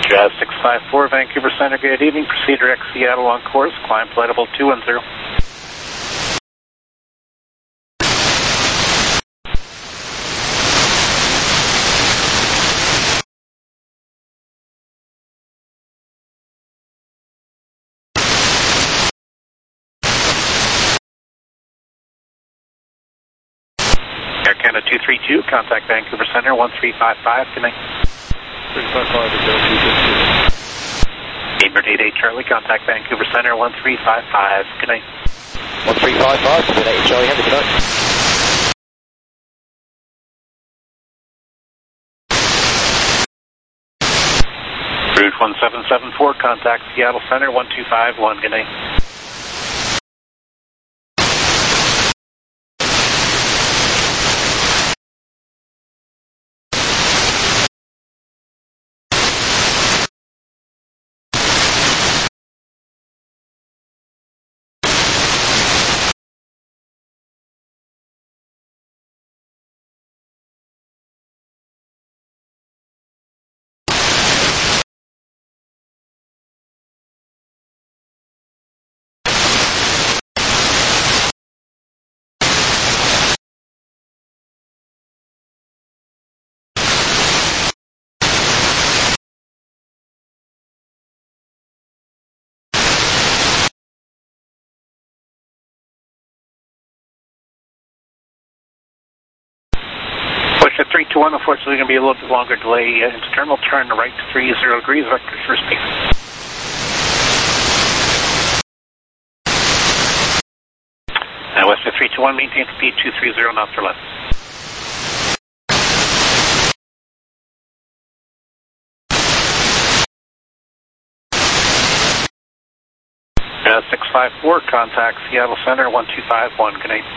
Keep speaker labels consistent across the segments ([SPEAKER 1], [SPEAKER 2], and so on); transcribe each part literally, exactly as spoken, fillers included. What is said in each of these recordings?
[SPEAKER 1] Jazz six five four, Vancouver Center, good evening. Proceed direct Seattle on course, climb flight level two one zero. Air Canada two three two, contact Vancouver Center one three five five, good night.
[SPEAKER 2] three five five, is
[SPEAKER 1] Airbird eight eight Charlie, contact Vancouver Center one three five five, good night.
[SPEAKER 2] one three five five, good night, Charlie, have a good night.
[SPEAKER 1] Route one seven seven four, contact Seattle Center one two five one, good night. At three two one, unfortunately, going to be a little bit longer delay uh, into terminal. Turn right to three zero degrees, vector first speed. And west of three two one, maintain speed two three zero knots or less. Uh, six five four, contact Seattle Center one two five one, good night.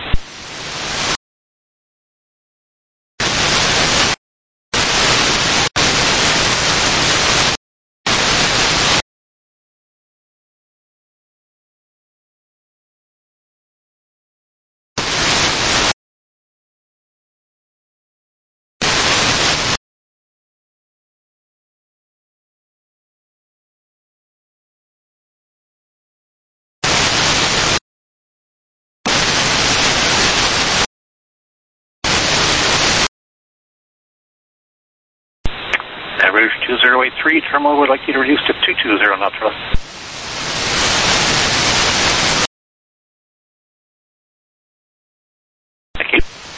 [SPEAKER 1] Rouge two zero eight three, terminal would like you to reduce to two two zero knots or less. Thank you.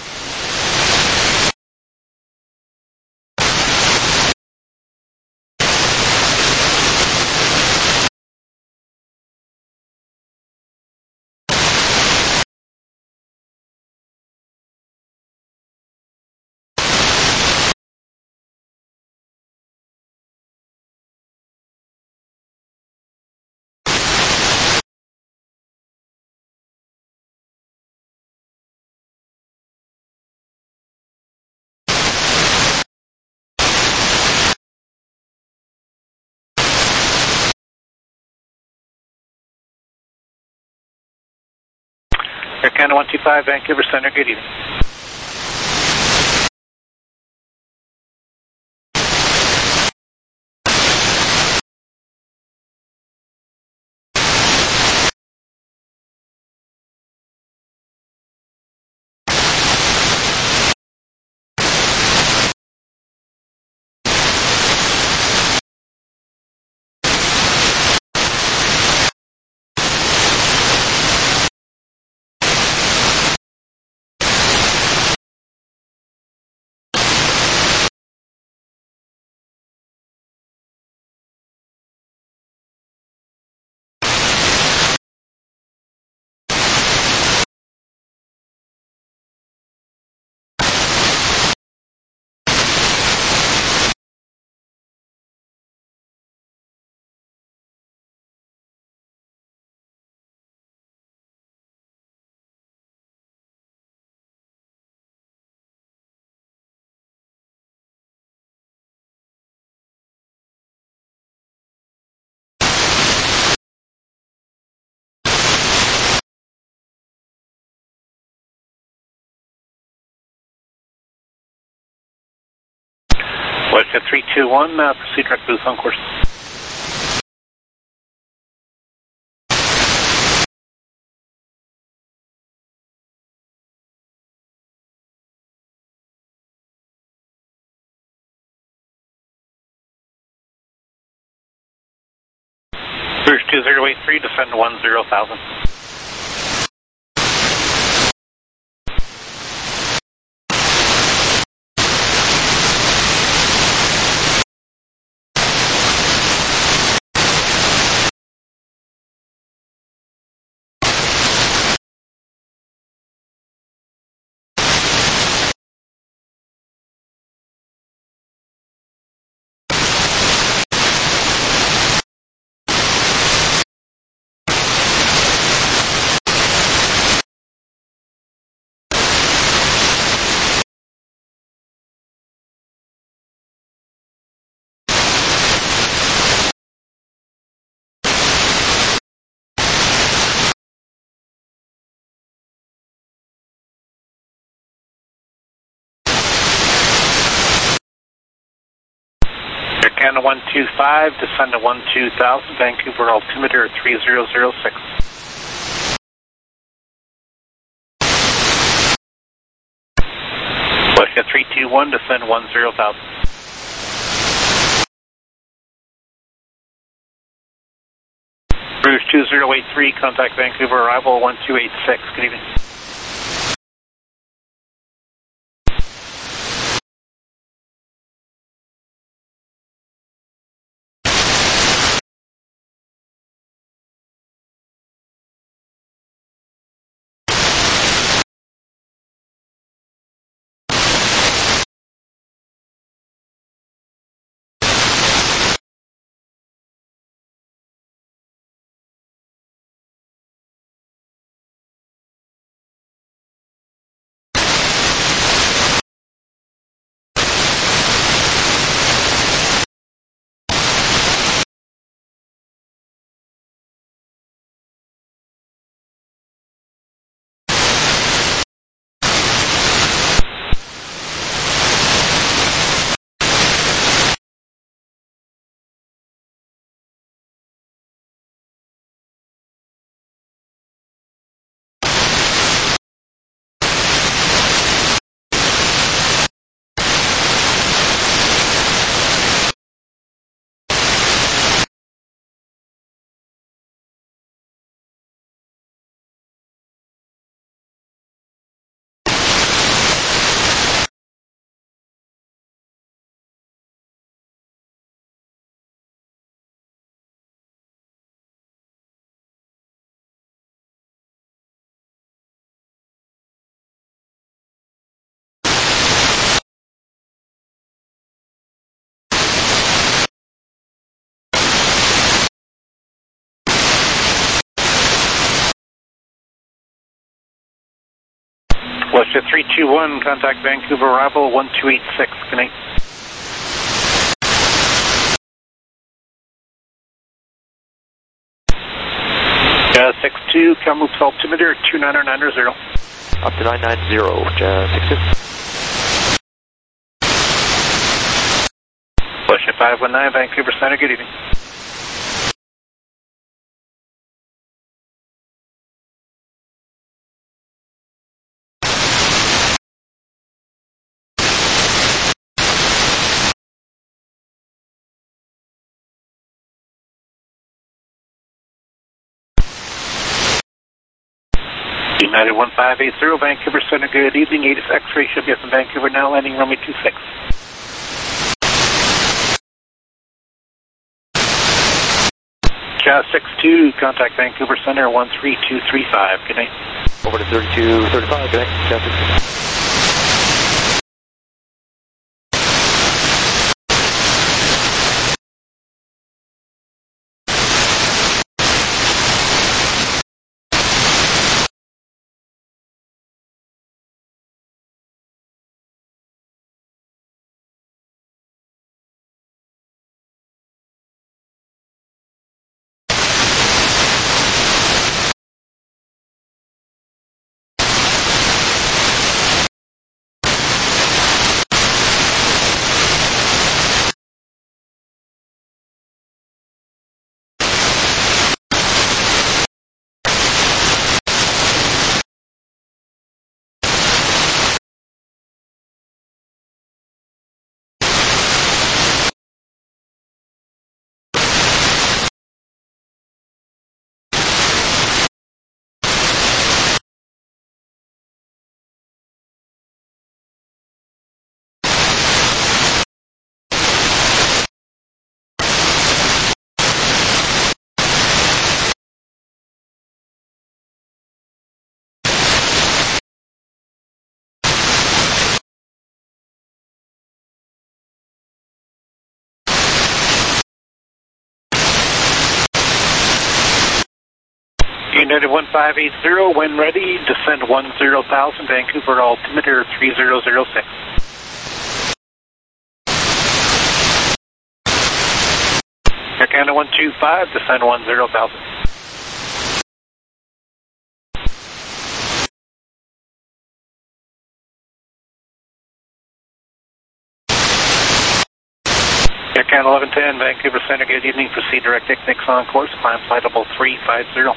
[SPEAKER 1] Air Canada one two five, Vancouver Center, good evening. West at three two one, uh, proceed direct boost on course. Rouge two zero eight three, descend to one zero thousand. Air Canada one two five, descend to one two thousand, Vancouver altimeter three zero zero six. West at three two one, descend one zero thousand. Rouge two zero eight three, contact Vancouver arrival one two eight six, good evening. West at three two one, contact Vancouver arrival one two eight six, good night. Jazz six two, Kamloops altimeter two nine nine zero.
[SPEAKER 2] Up to nine nine zero, Jazz six two.
[SPEAKER 1] West at five one nine, Vancouver Center, good evening. United one five eight zero, Vancouver Center, good evening. A T I S X-ray should be up in Vancouver now, landing runway two six. Jazz six two, contact Vancouver Center one three two three five, good night.
[SPEAKER 2] Over to thirty-two thirty-five, good night, Jazz six two.
[SPEAKER 1] United one five eight zero, when ready, descend one zero thousand, Vancouver altimeter three zero zero six. Air Canada one two five, descend one zero thousand. Air Canada eleven ten, Vancouver Center, good evening, proceed direct Ignix on course, climb flight level three five zero.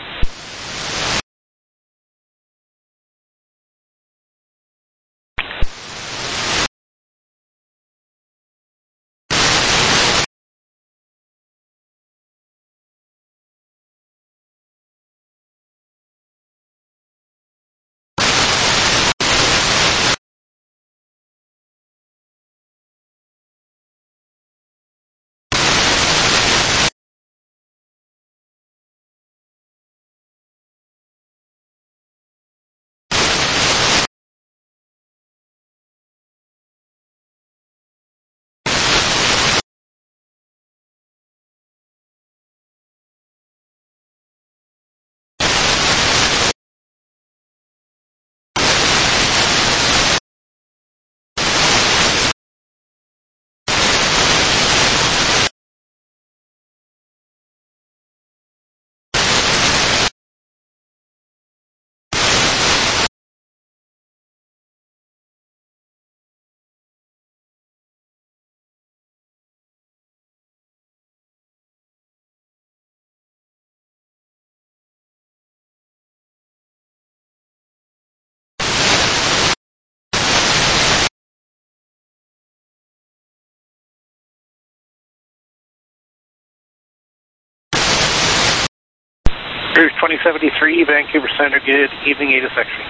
[SPEAKER 1] Cruise twenty seventy-three, Vancouver Center, good evening, A to section.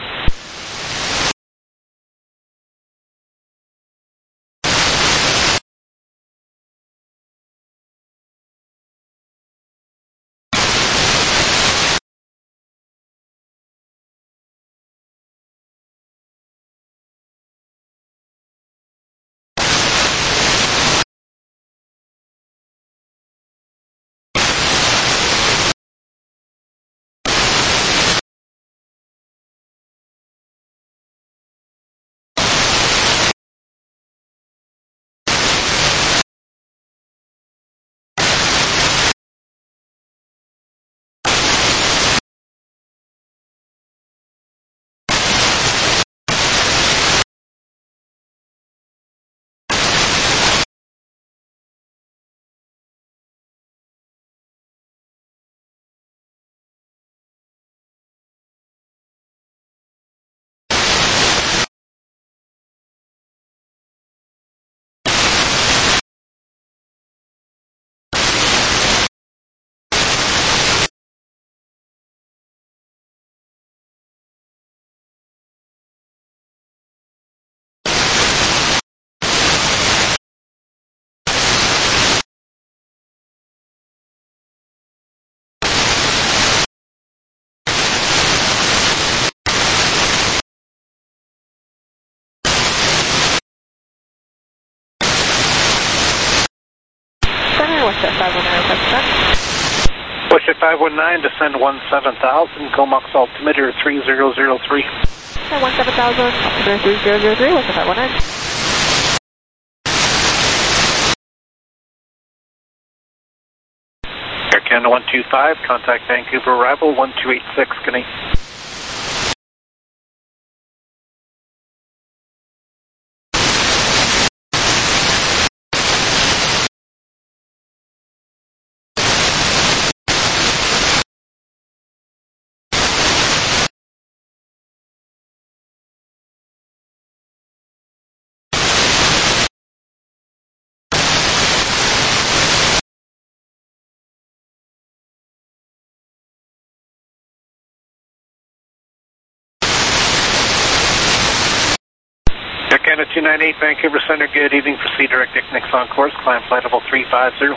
[SPEAKER 3] Westjet five one nine, descend.
[SPEAKER 1] Westjet five one nine, descend one seven thousand, Comox altimeter three zero zero three.
[SPEAKER 3] And one seven thousand, altimeter three zero zero three, Westjet five one nine.
[SPEAKER 1] Air Canada one two five, contact Vancouver arrival one two eight six, good night. Air Canada two nine eight, Vancouver Center, good evening, proceed direct Ignix on course, climb flight level three five zero.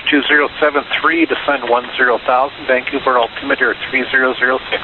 [SPEAKER 1] two zero seven three, descend one zero thousand, Vancouver altimeter three zero zero six.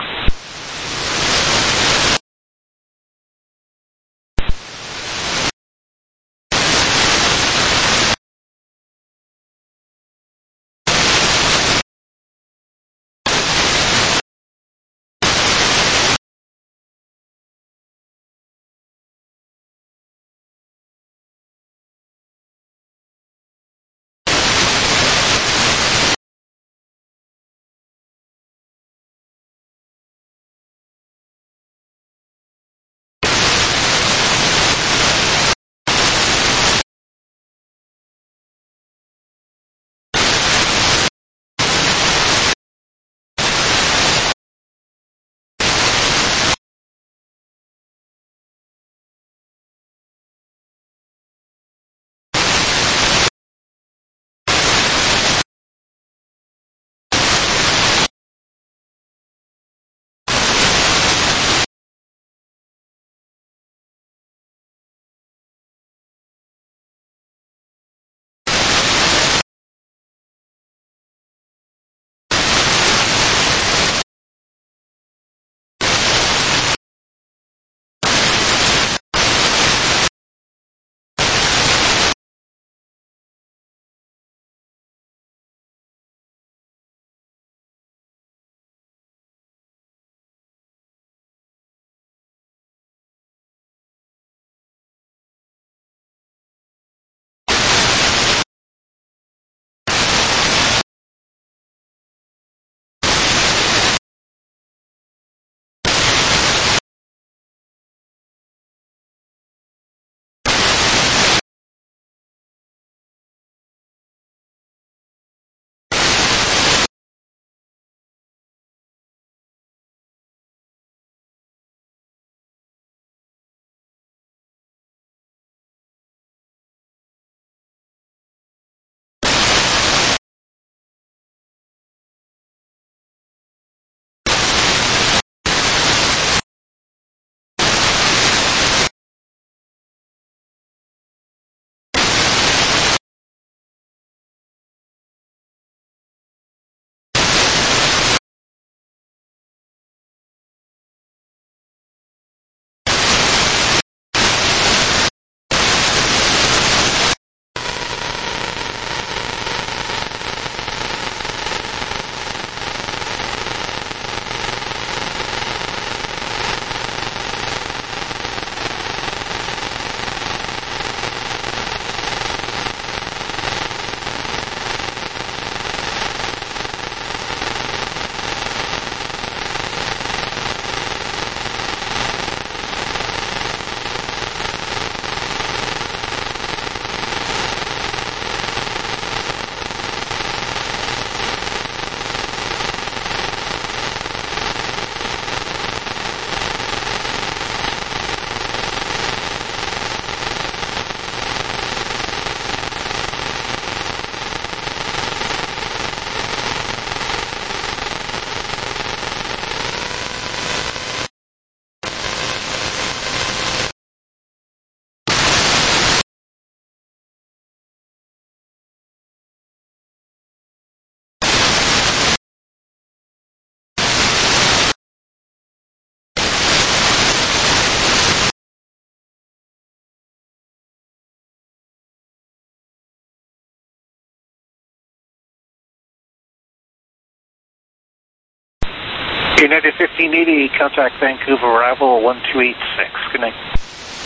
[SPEAKER 1] United fifteen eighty, contact Vancouver, arrival one two eight six. Good night.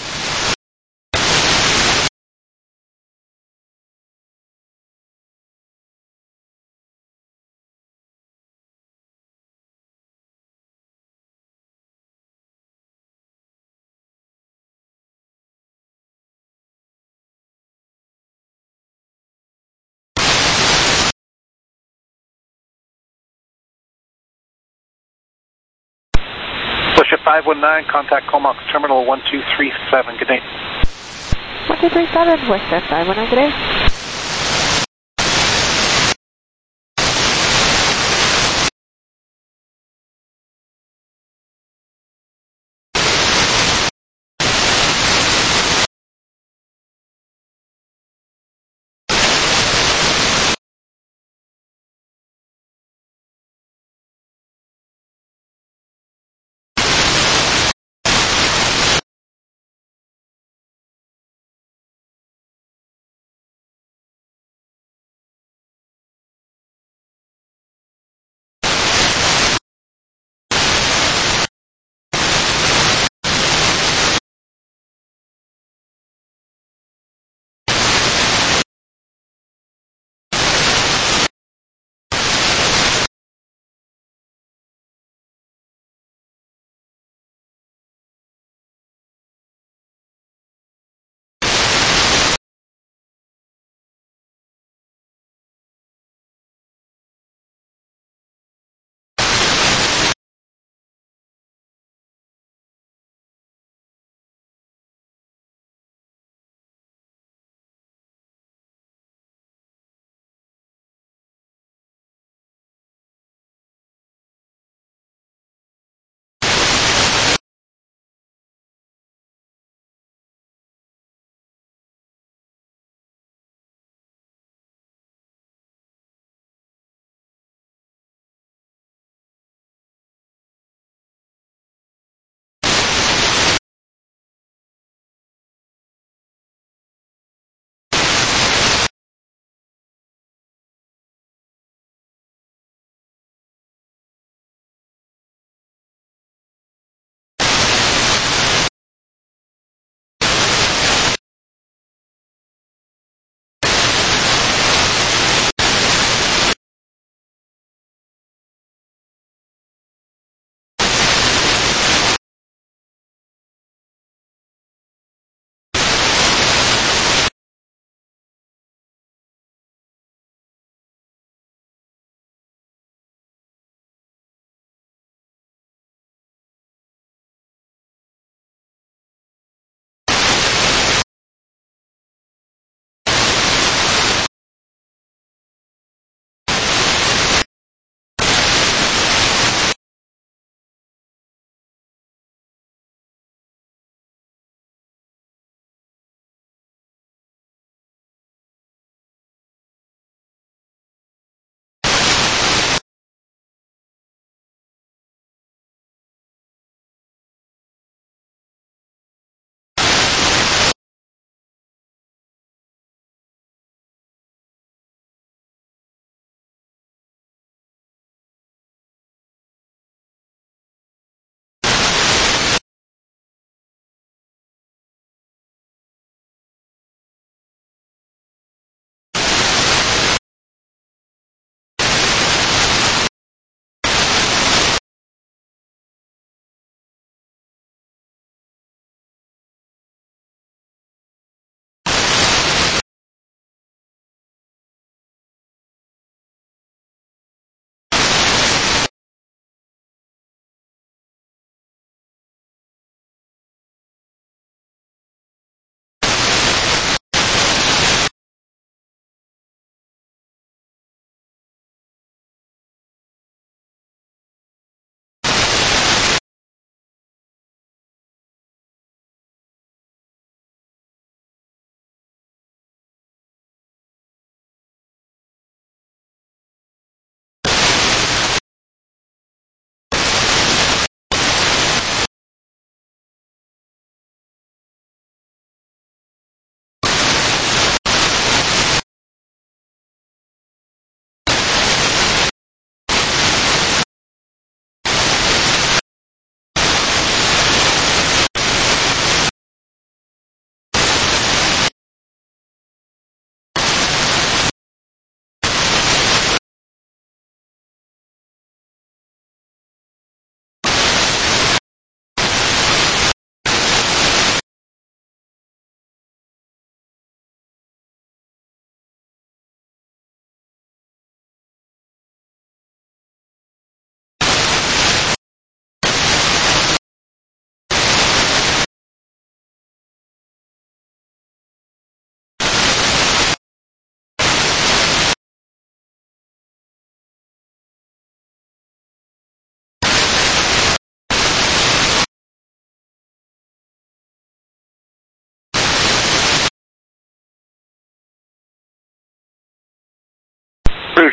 [SPEAKER 1] Bullshit five one nine, contact Comox Terminal one two three seven. Good night.
[SPEAKER 3] one two three seven, Western five one nine, good day.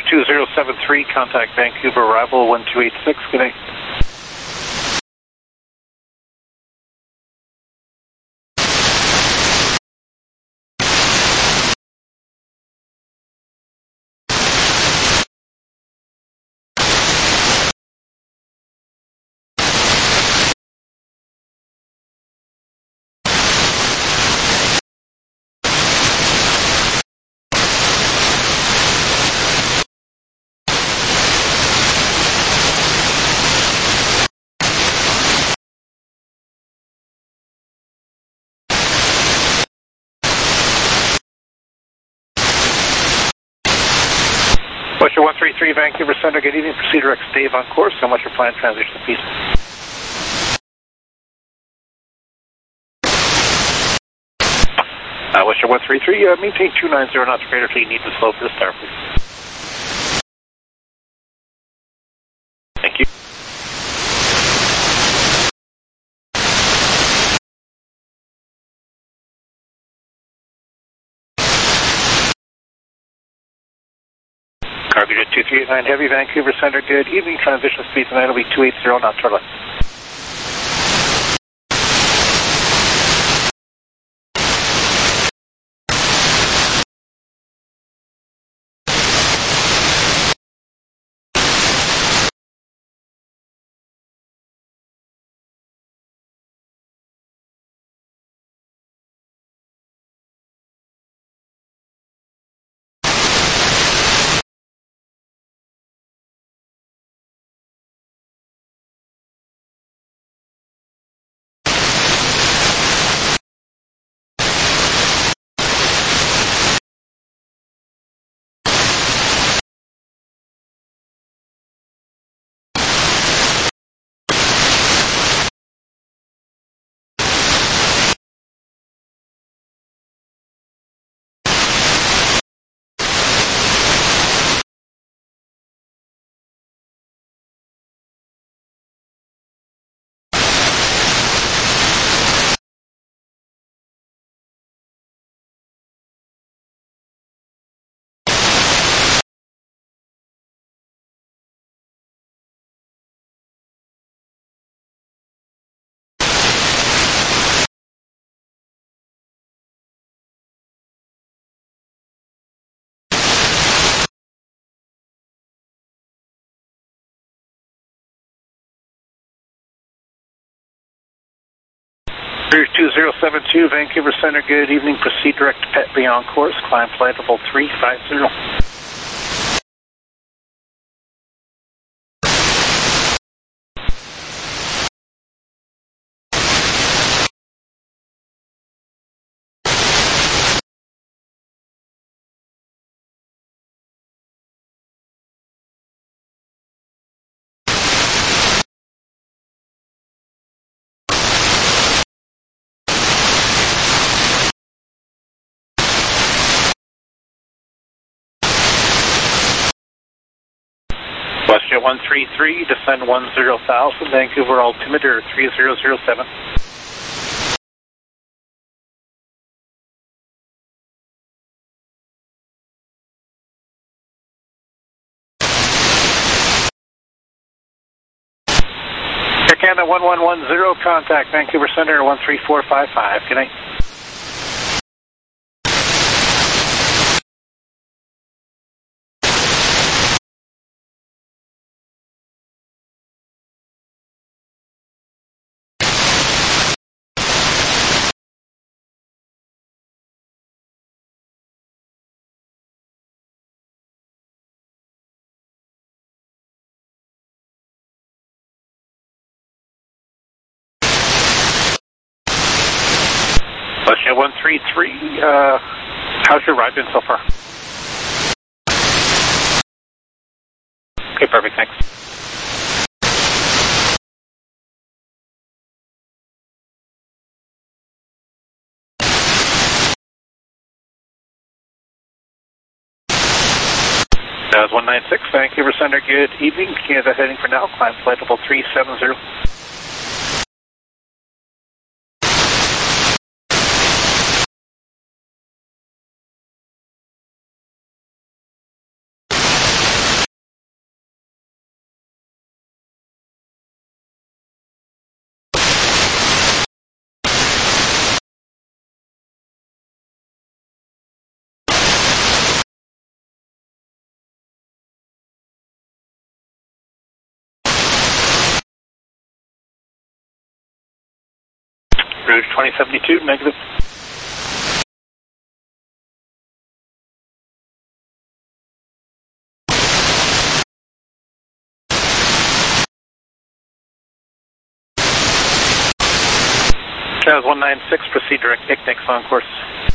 [SPEAKER 1] two zero seven three, contact Vancouver, arrival one two eight six, good night. Western one three three, Vancouver Center, good evening. Proceed direct Dave on course. How much your planned transition speed? Uh, Western one three three, uh, maintain two nine zero knots greater till you need to slow for the start, please. Thank you. Cargo two three eight nine Heavy, Vancouver Center, good evening. Transition speed tonight will be two eighty knots or less. two zero seven two, Vancouver Center, good evening. Proceed direct to Petley on course. Climb flight level three five zero. Westjet one three three, descend one zero thousand, Vancouver altimeter three zero zero seven. Air Canada one one one zero, contact Vancouver Center one three four five five, good night. Westjet one three three, uh, how's your ride been so far? Okay, perfect, thanks. That was one nine six, Vancouver Center, good evening. Canada heading for now, climb flight level three seven zero. Rouge twenty seventy-two, negative. That was one nine six, proceed direct picnics on course.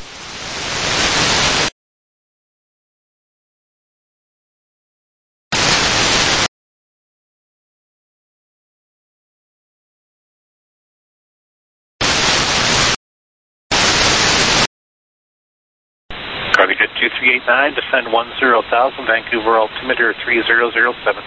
[SPEAKER 1] Cargo two three eight nine, descend one zero thousand, Vancouver altimeter three zero zero seven.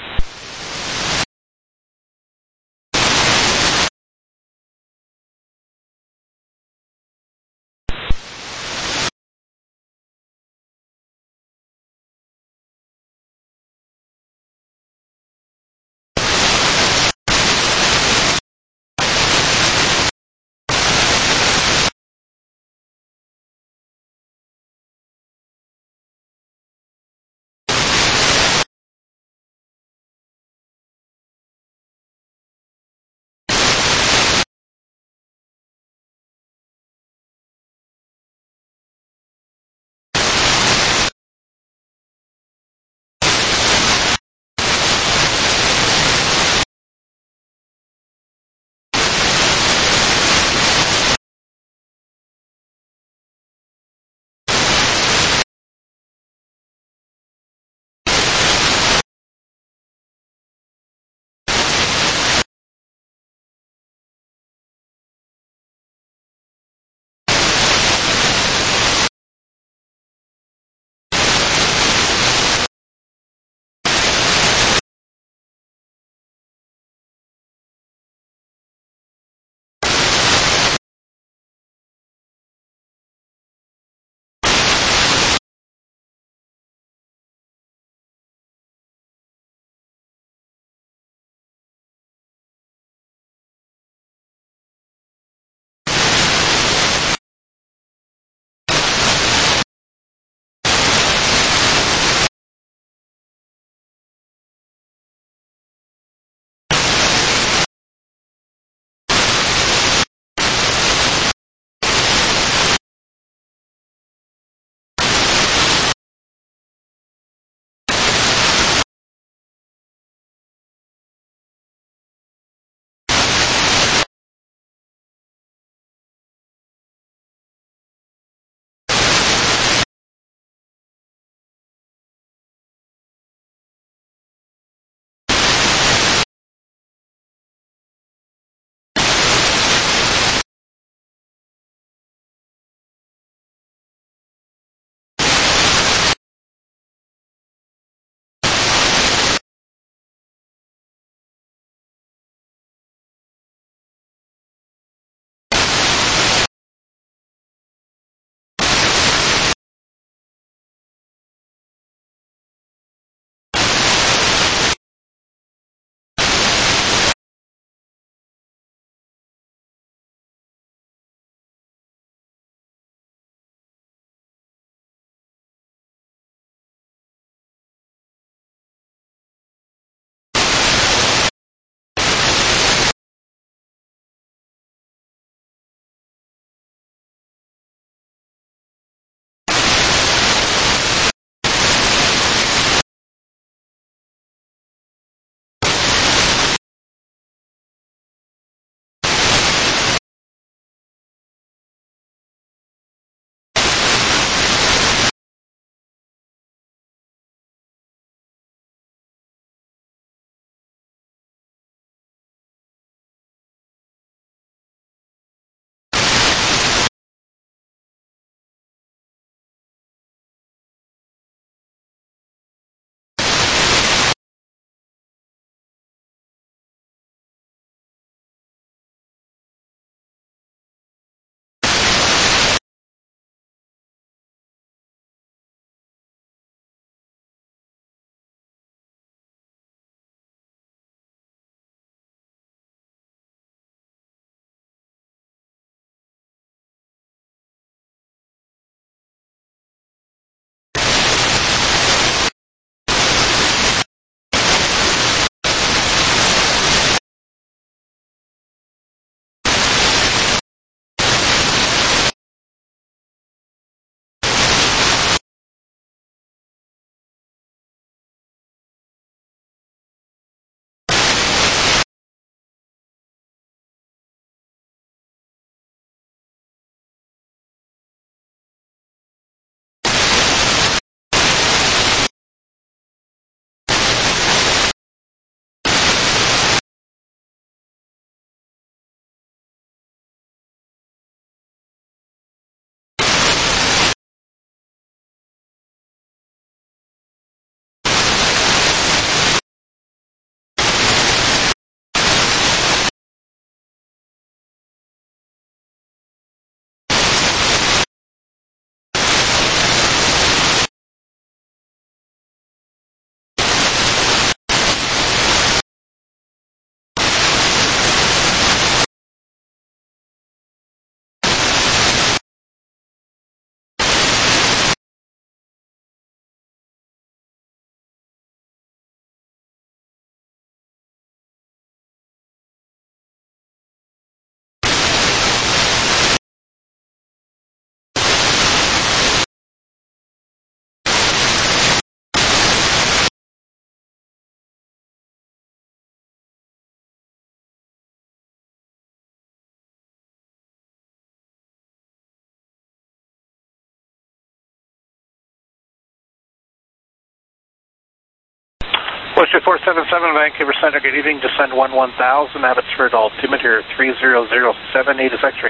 [SPEAKER 1] Ocean four seven seven, Vancouver Center, good evening. Descend one one thousand, Abbotsford, altimeter three zero zero seven, eight is X-ray.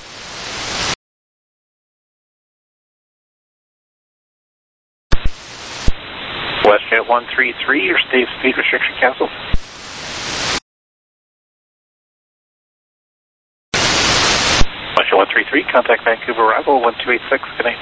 [SPEAKER 1] WestJet one three three, your state speed restriction canceled. WestJet one three three, contact Vancouver arrival one two eight six, good night.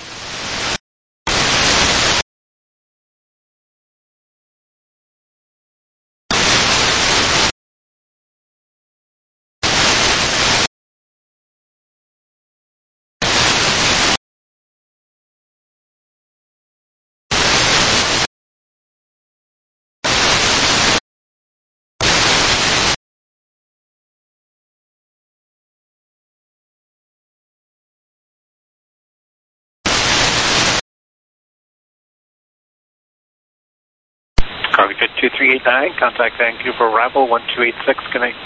[SPEAKER 1] Cargo Jet two three eight nine, contact Vancouver arrival one two eight six, good night.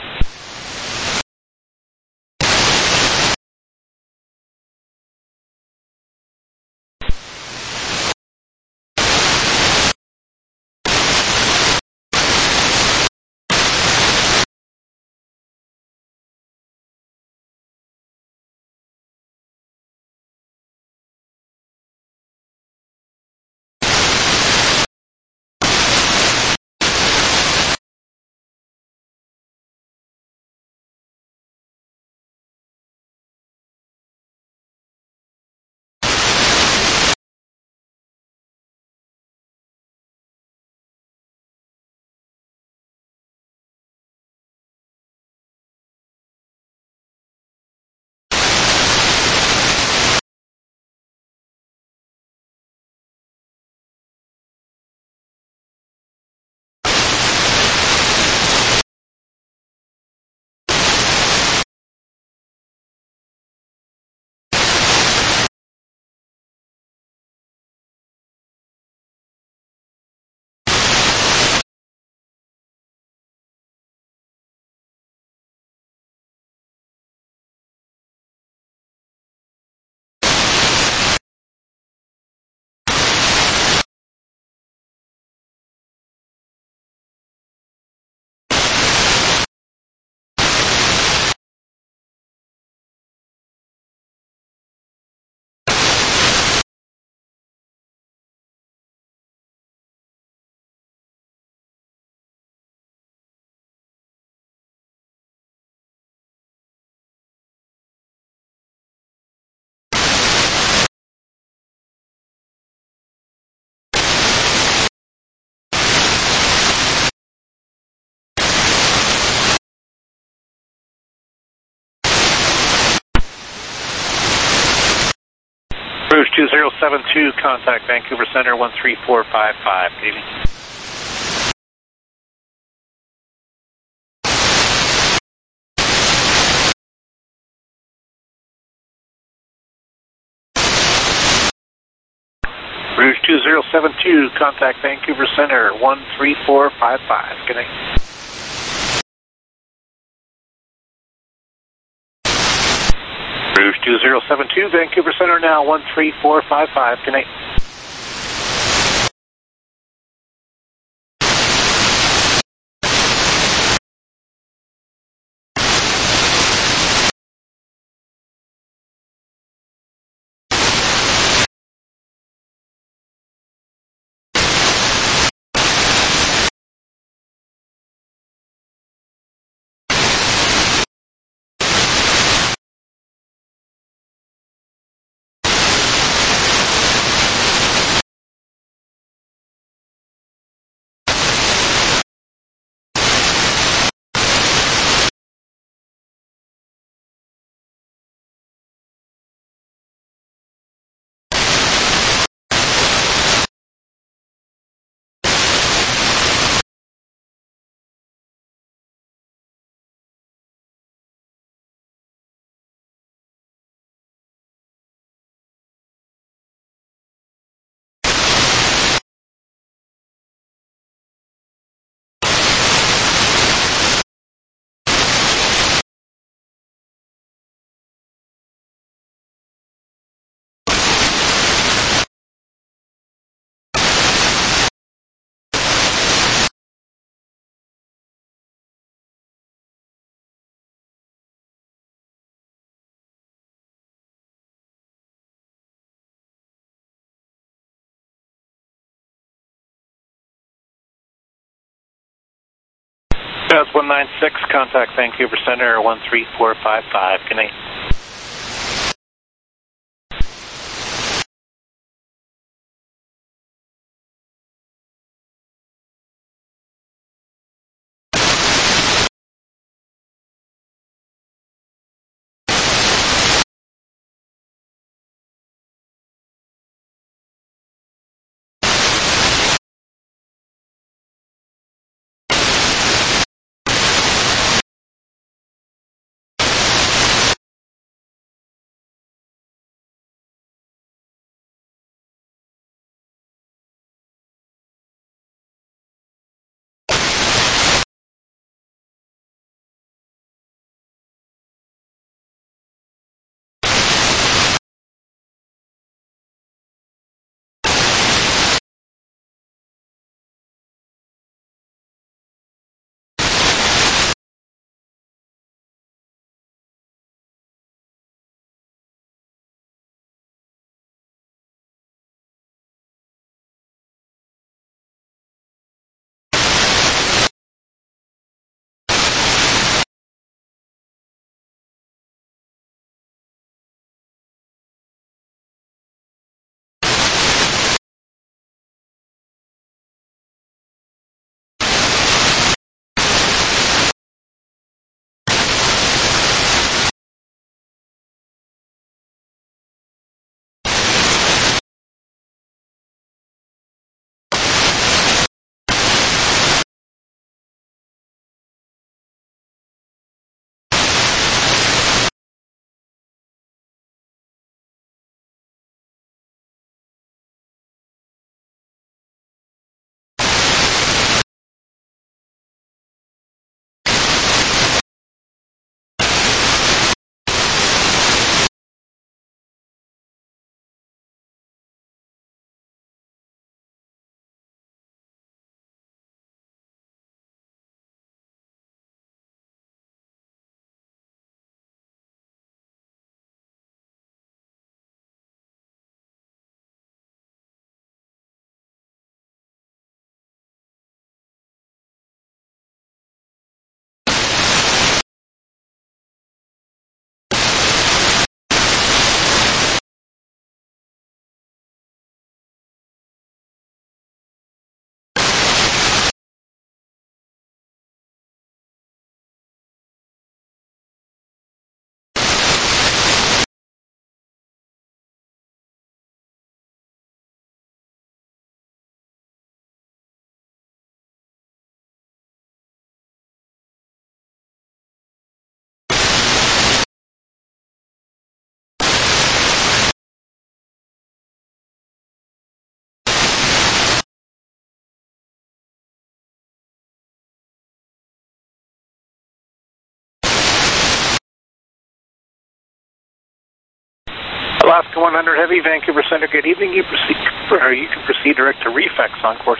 [SPEAKER 1] Rouge two zero seven two, contact Vancouver Center one three four five five, good evening. Rouge two zero seven two, contact Vancouver Center one three four five five, good night. Rouge two zero seven two, Vancouver Center now one three four five five, good night. Jazz one nine six, contact Vancouver Center one three four five five. Good night. Alaska one hundred Heavy, Vancouver Center, good evening. You proceed, or you can proceed direct to Reflex on course.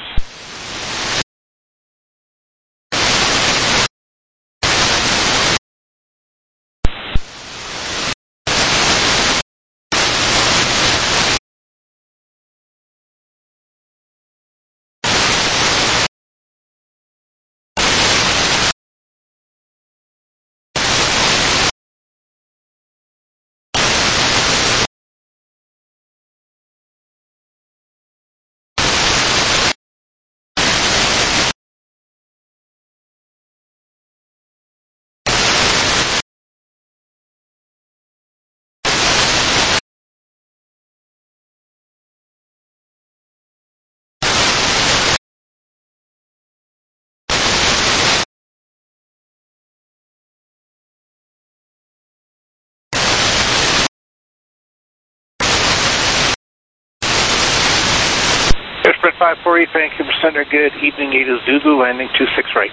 [SPEAKER 1] Airsprit five four eight, Vancouver Center, good evening, eight is Zulu, landing two six right.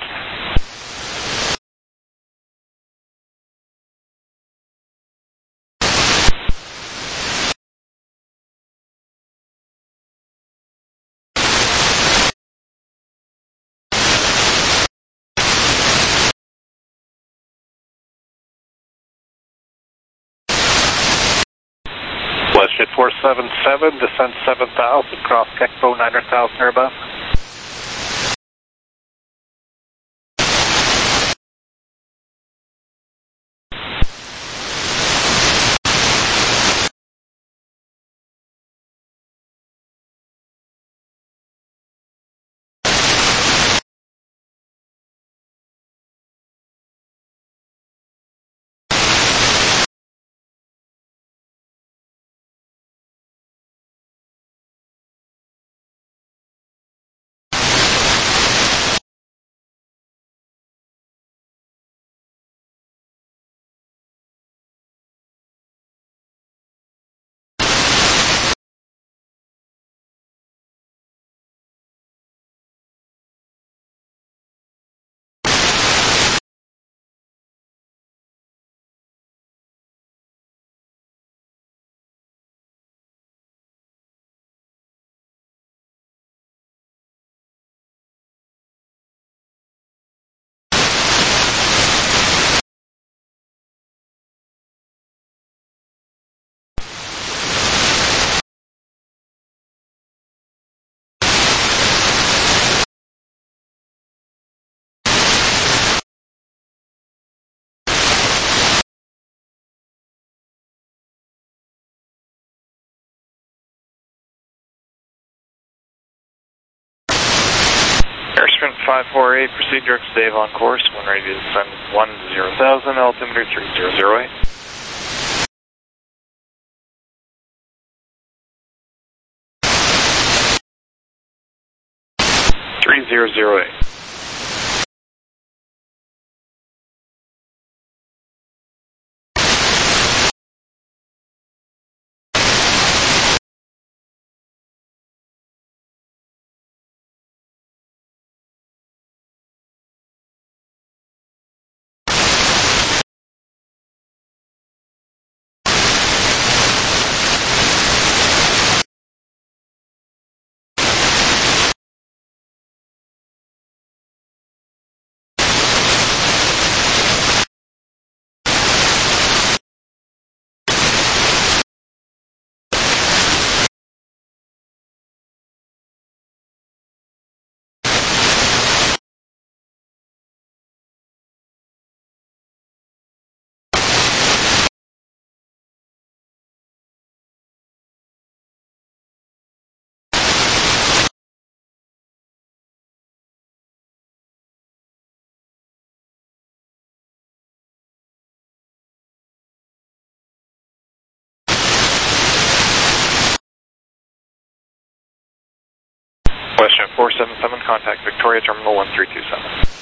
[SPEAKER 1] Westjet four seven seven, descent seven thousand, cross Kekpo nine hundred thousand or above.
[SPEAKER 4] Trent five four eight, proceed direct to Dave on course, when ready to descend one zero thousand, altimeter three zero zero eight. three zero zero eight. WestJet four seven seven, contact Victoria Terminal one three two seven.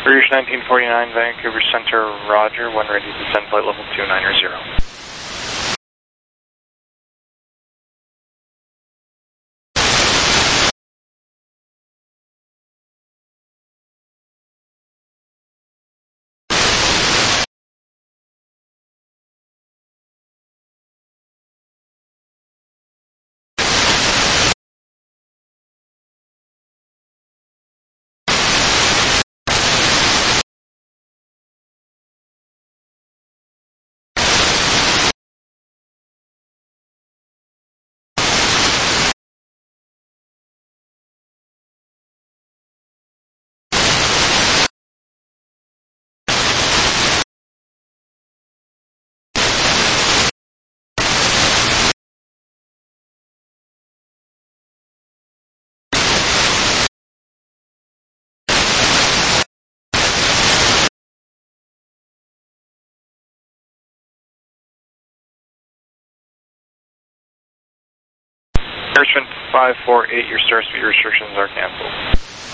[SPEAKER 4] Rouge nineteen forty-nine, Vancouver Center, roger, when ready to descend flight level two nine zero. Richmond five four eight, your star speed restrictions are canceled.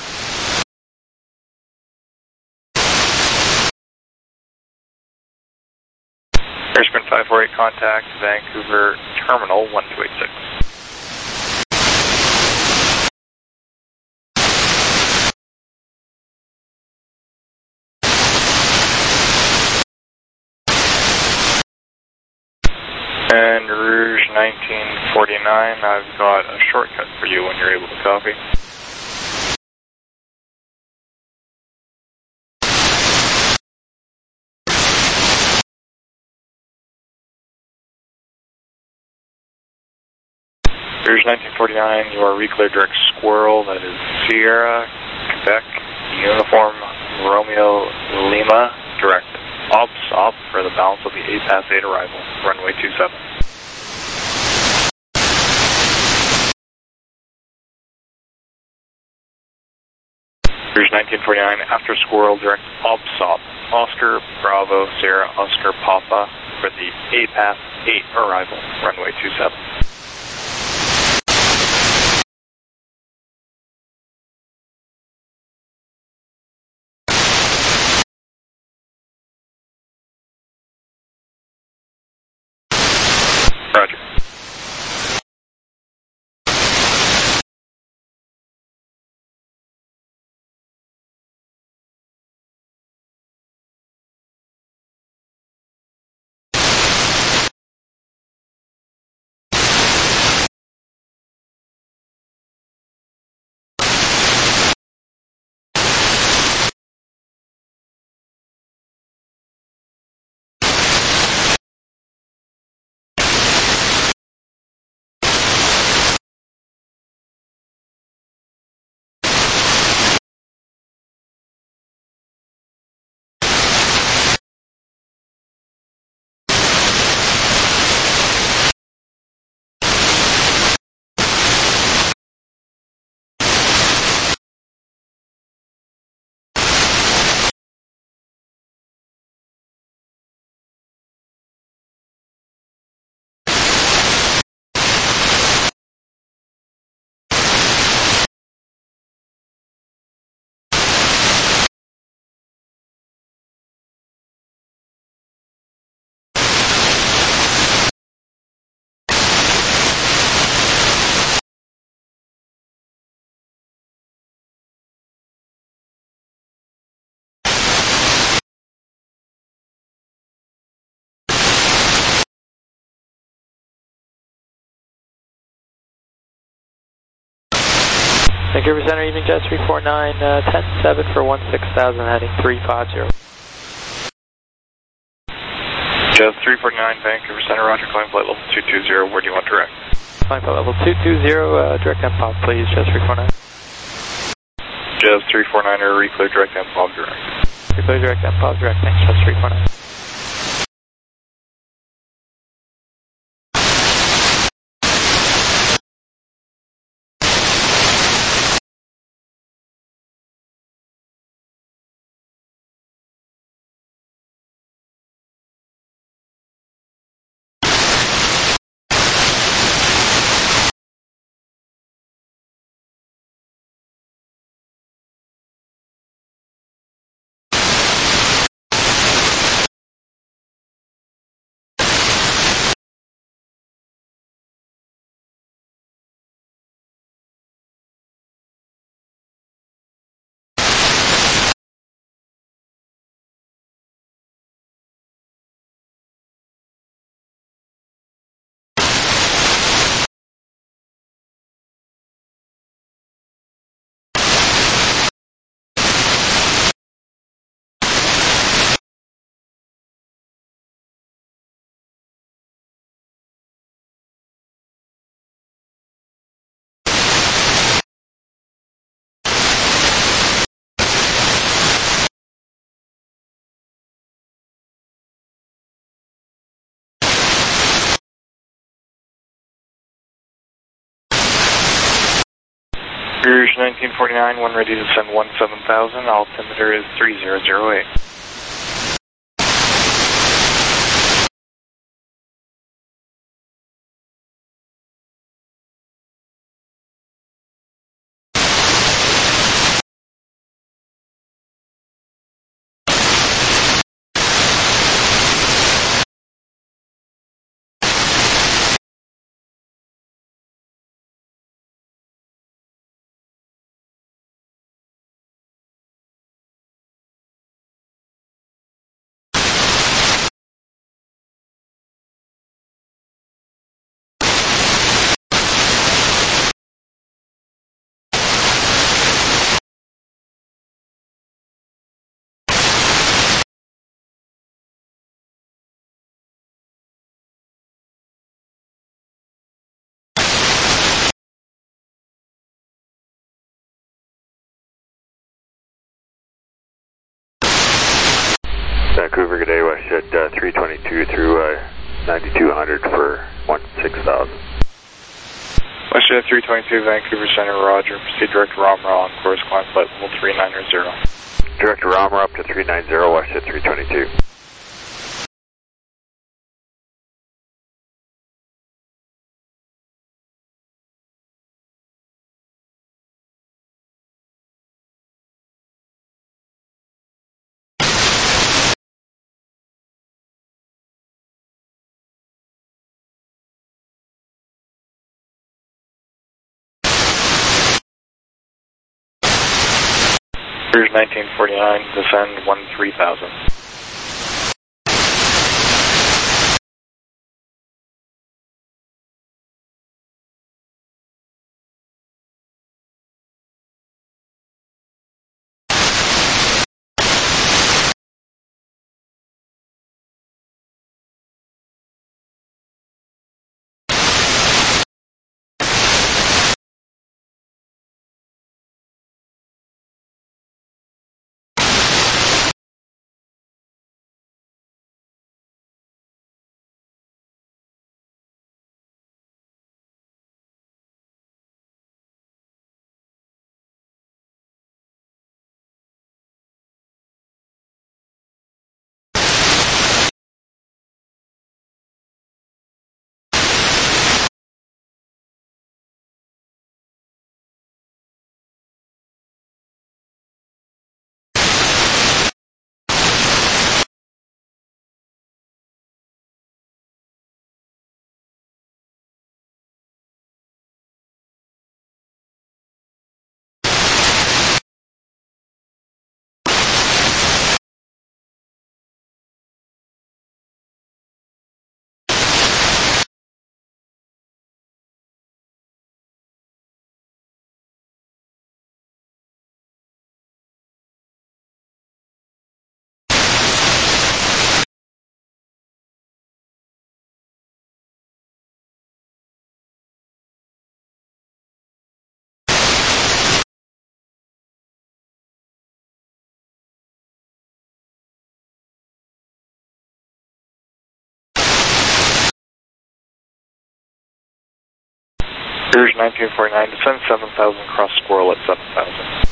[SPEAKER 4] Richmond five four eight, contact Vancouver Terminal one two eight six. And Rouge nineteen forty-nine, I've got a shortcut for you when you're able to copy. Rouge nineteen forty-nine, you are recleared direct Squirrel, that is Sierra, Quebec, Uniform, Romeo, Lima, direct. Ops op for the balance of the eight past eight arrival, runway two seven. Rouge nineteen forty-nine, after Squirrel, direct ops op, Oscar, Bravo, Sierra, Oscar, Papa, for the eight past eight arrival, runway two seven. Roger.
[SPEAKER 2] Vancouver Center, evening jet three four nine, uh, ten seven for one six thousand, heading three five zero.
[SPEAKER 4] Jet three four nine, Vancouver Center, roger, climb flight level two two zero, where do you want direct?
[SPEAKER 2] Climb flight level two two zero, uh, direct M P O B, please, jet three four nine.
[SPEAKER 4] Jet three four nine, are reclear direct M P O B direct.
[SPEAKER 2] Reclear direct M P O B direct, thanks, jet three four nine.
[SPEAKER 4] Rouge nineteen forty-nine, one ready to descend one seven thousand, altimeter is three zero zero eight.
[SPEAKER 5] Vancouver, good day, Westjet uh, three twenty-two through uh, ninety-two hundred for one six thousand.
[SPEAKER 4] Westjet three twenty-two, Vancouver Center, roger. Proceed direct to Ramra on course, climb flight level three nine zero.
[SPEAKER 5] Direct to Ramra up to three ninety, Westjet three twenty-two.
[SPEAKER 4] Rouge nineteen forty-nine, descend one three thousand. Rouge nineteen forty-nine, descend seven thousand, cross Squirrel at seven thousand.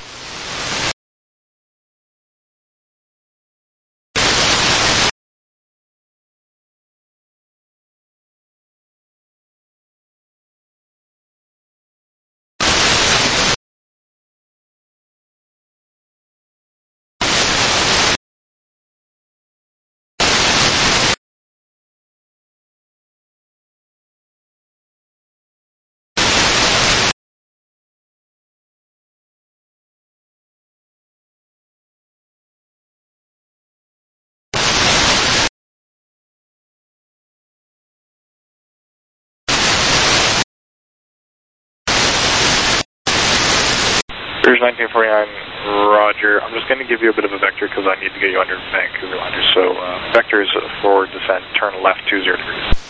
[SPEAKER 4] Rouge nineteen forty-nine, roger. I'm just going to give you a bit of a vector because I need to get you under Vancouver under. So uh, vector is forward descent, turn left two zero degrees.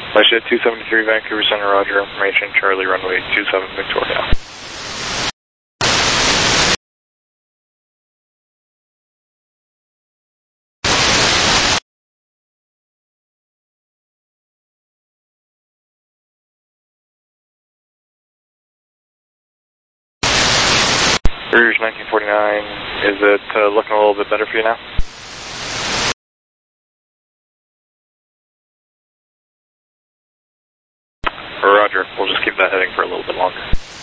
[SPEAKER 4] Flight two seventy-three, Vancouver Center, roger, information, Charlie, runway two seven, Victoria. Rouge nineteen forty-nine, is it uh, looking a little bit better for you now? Roger, we'll just keep that heading for a little bit longer.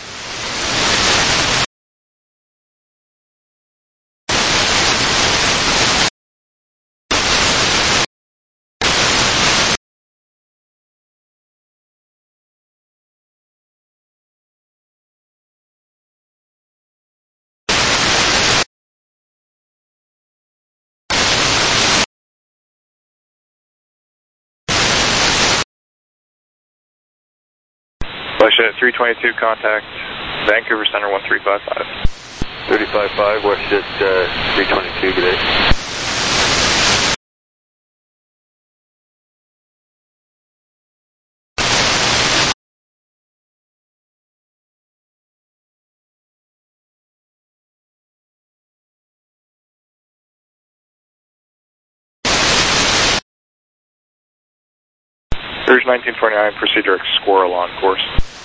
[SPEAKER 4] Flight three twenty-two, contact Vancouver Center one three five five.
[SPEAKER 5] three five five, WestJet uh, three twenty-two, good day.
[SPEAKER 4] Rouge nineteen forty-nine, proceed direct Squirrel on course.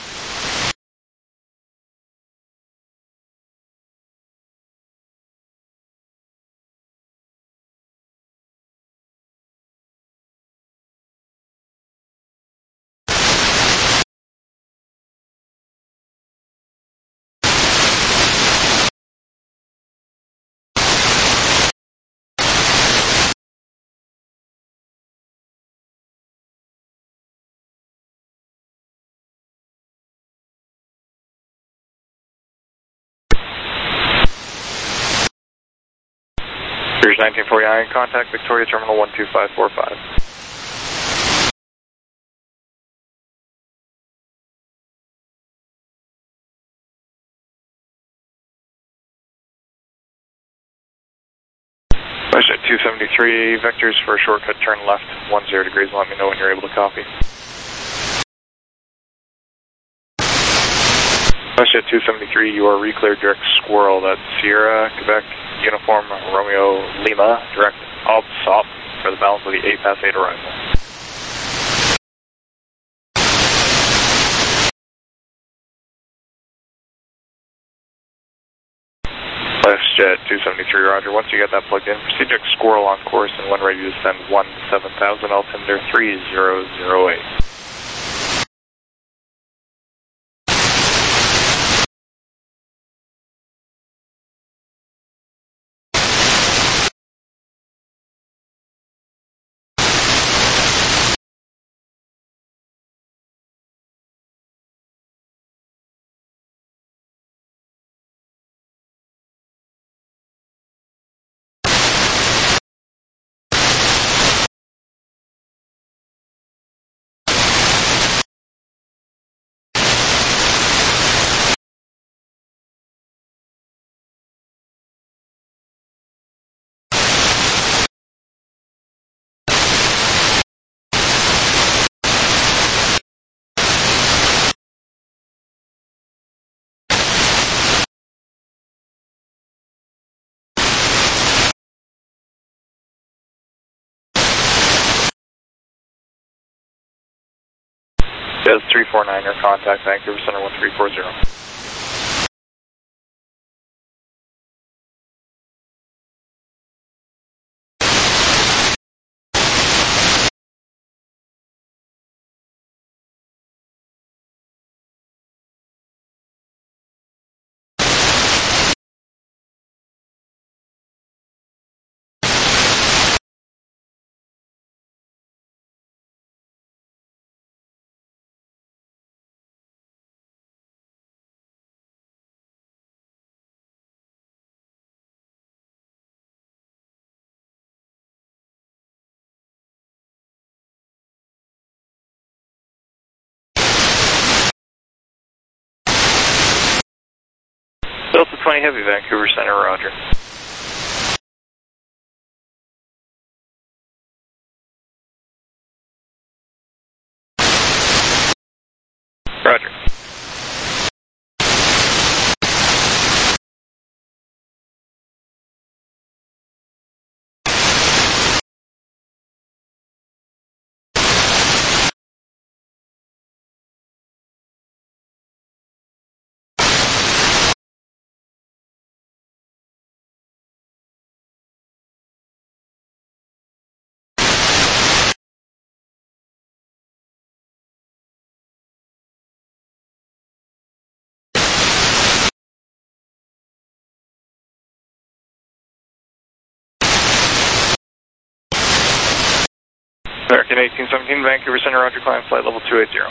[SPEAKER 4] Rouge nineteen forty-nine, contact Victoria Terminal one two five four five. WestJet two seventy-three, vectors for a shortcut turn left, one zero degrees, let me know when you're able to copy. WestJet two seventy-three, you are recleared direct Squirrel, that's Sierra, Quebec, Uniform, Romeo, Lima, direct Ob Sop for the balance of the eight past eight arrival. WestJet two seventy-three, roger. Once you get that plugged in, proceed to Squirrel on course and when ready to descend one seven thousand, altimeter three zero zero eight. Jazz three four nine, your contact Vancouver Center one three four zero. Delta twenty Heavy, Vancouver Center, roger. American eighteen seventeen, Vancouver Center, Roger, climb flight level two eighty.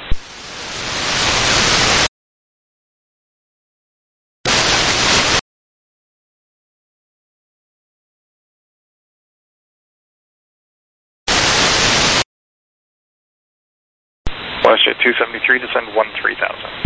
[SPEAKER 4] WestJet two seventy-three, descend one three thousand.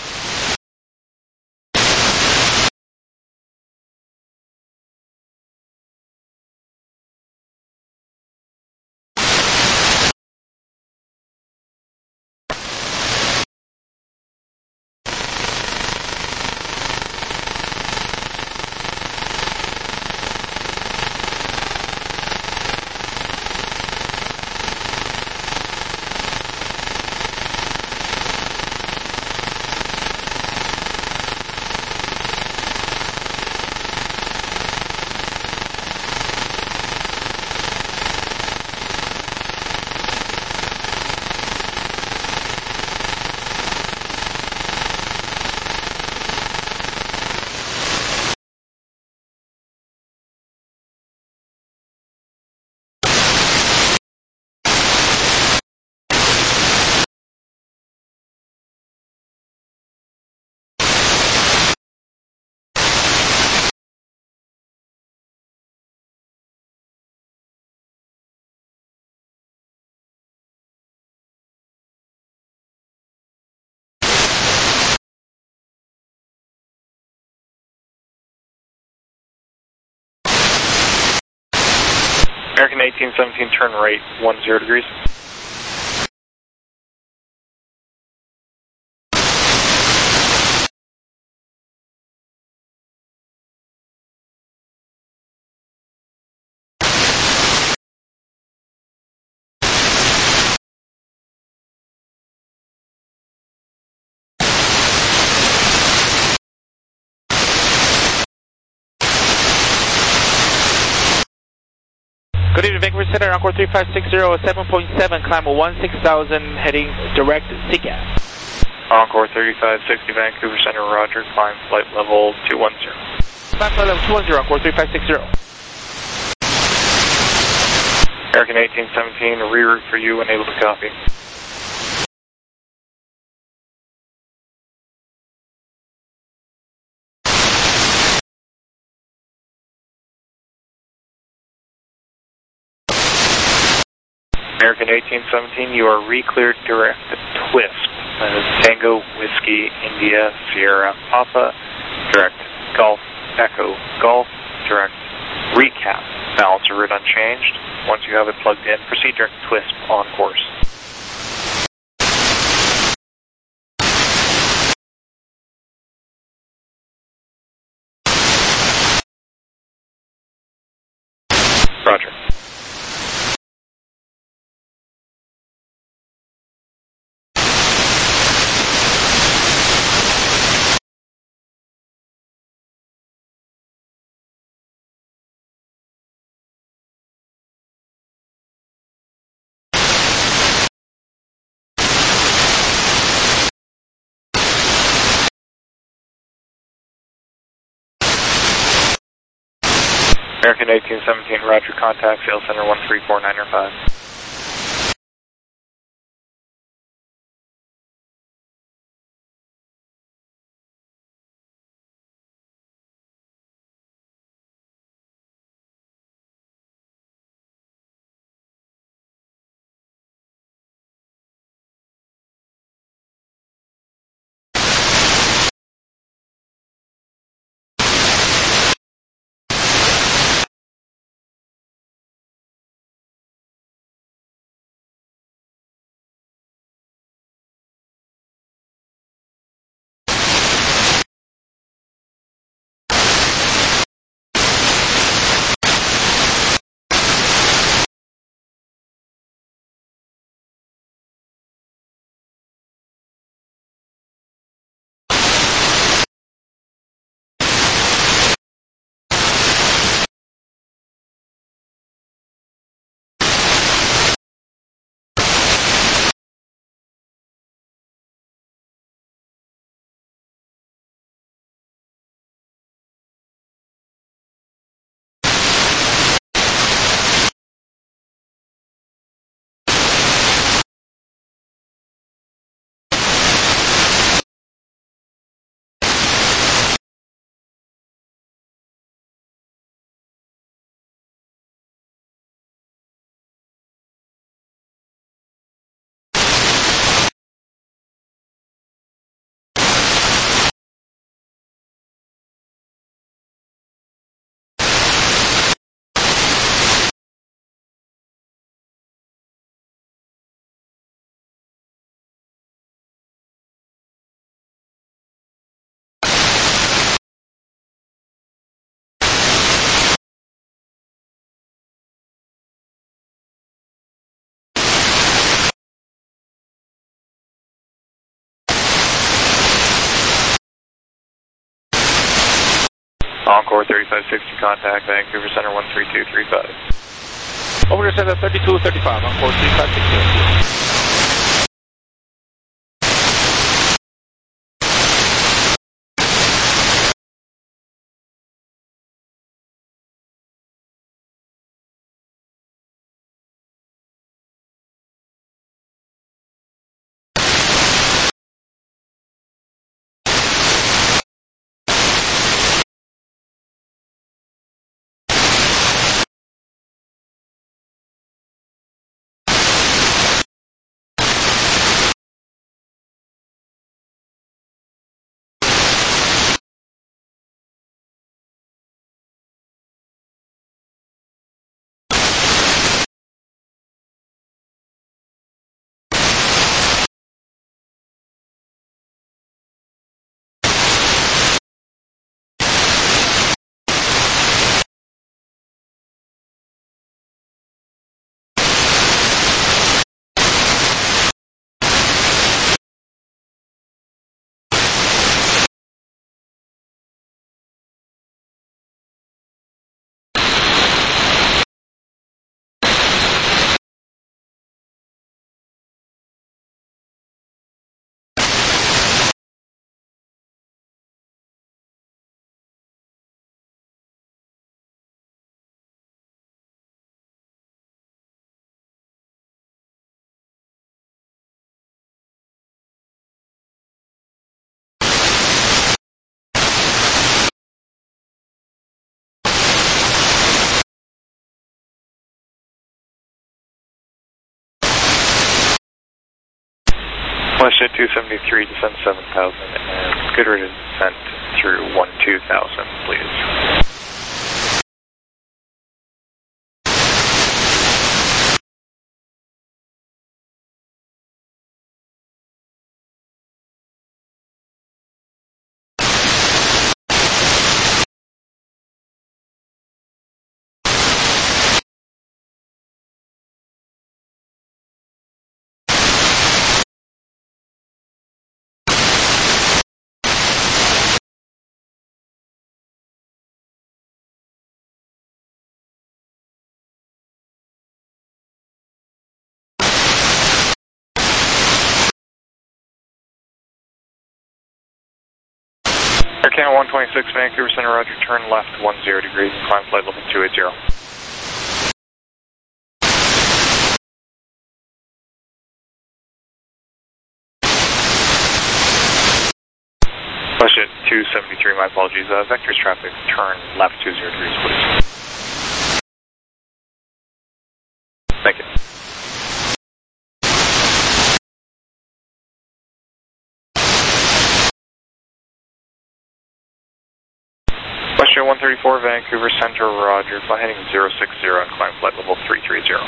[SPEAKER 4] American eighteen seventeen, turn right one zero degrees.
[SPEAKER 2] Good evening, Vancouver Center, Encore three five six zero, seven point seven, climb one six thousand, heading direct C C A S.
[SPEAKER 4] Encore thirty-five sixty, Vancouver Center, Roger, climb flight level two one zero.
[SPEAKER 2] Climb flight level two one zero, Encore three five six zero.
[SPEAKER 4] American eighteen seventeen, reroute for you, unable to copy. American eighteen seventeen, you are re-cleared direct twist. That is Tango, Whiskey, India, Sierra, Papa, direct Golf, Echo, Golf, direct recap. Balance of route unchanged. Once you have it plugged in, proceed direct twist on course. Roger. American eighteen seventeen, Roger, contact Sales Center one three four nine five. Encore thirty-five sixty, contact Vancouver Center one three two three five.
[SPEAKER 2] Over to Center thirty-two thirty-five, Encore three five six zero.
[SPEAKER 4] Westjet two seventy-three, descend seven thousand, and good rate of descent through one two thousand, please. Air Canada one twenty-six, Vancouver Center, roger, turn left one zero degrees and climb flight level two eighty. Westjet two seventy-three, my apologies, uh, vectors traffic, turn left two zero degrees, please. Thank you. Westjet one thirty-four, Vancouver Center, roger, fly heading zero six zero and climb flight level three three zero.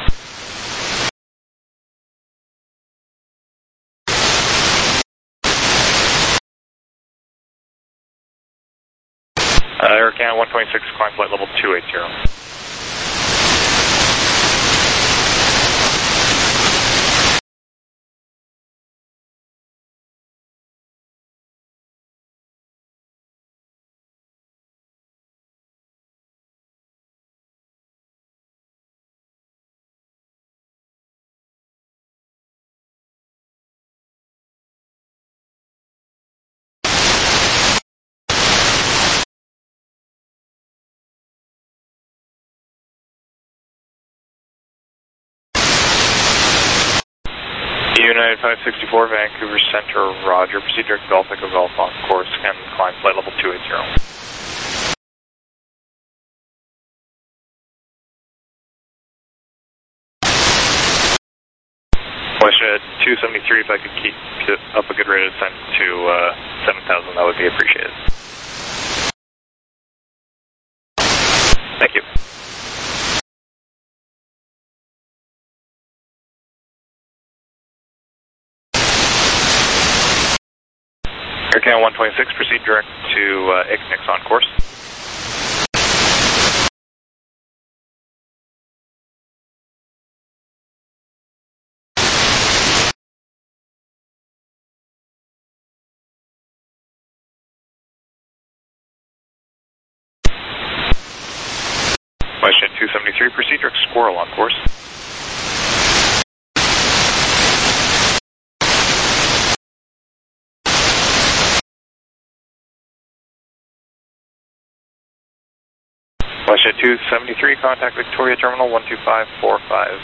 [SPEAKER 4] Uh, Air Canada one twenty-six, climb flight level two eighty. United five sixty-four, Vancouver Center, roger. Proceed direct Golf Echo Golf on course and climb flight level two eighty. Westjet two seventy-three, if I could keep up a good rate of descent to uh, seven thousand, that would be appreciated. Thank you. Air Canada one twenty-six, proceed direct to uh, Ignix on course. Westjet two seventy-three, proceed direct Squirrel on course. Westjet two seventy-three, contact Victoria Terminal one two five four five.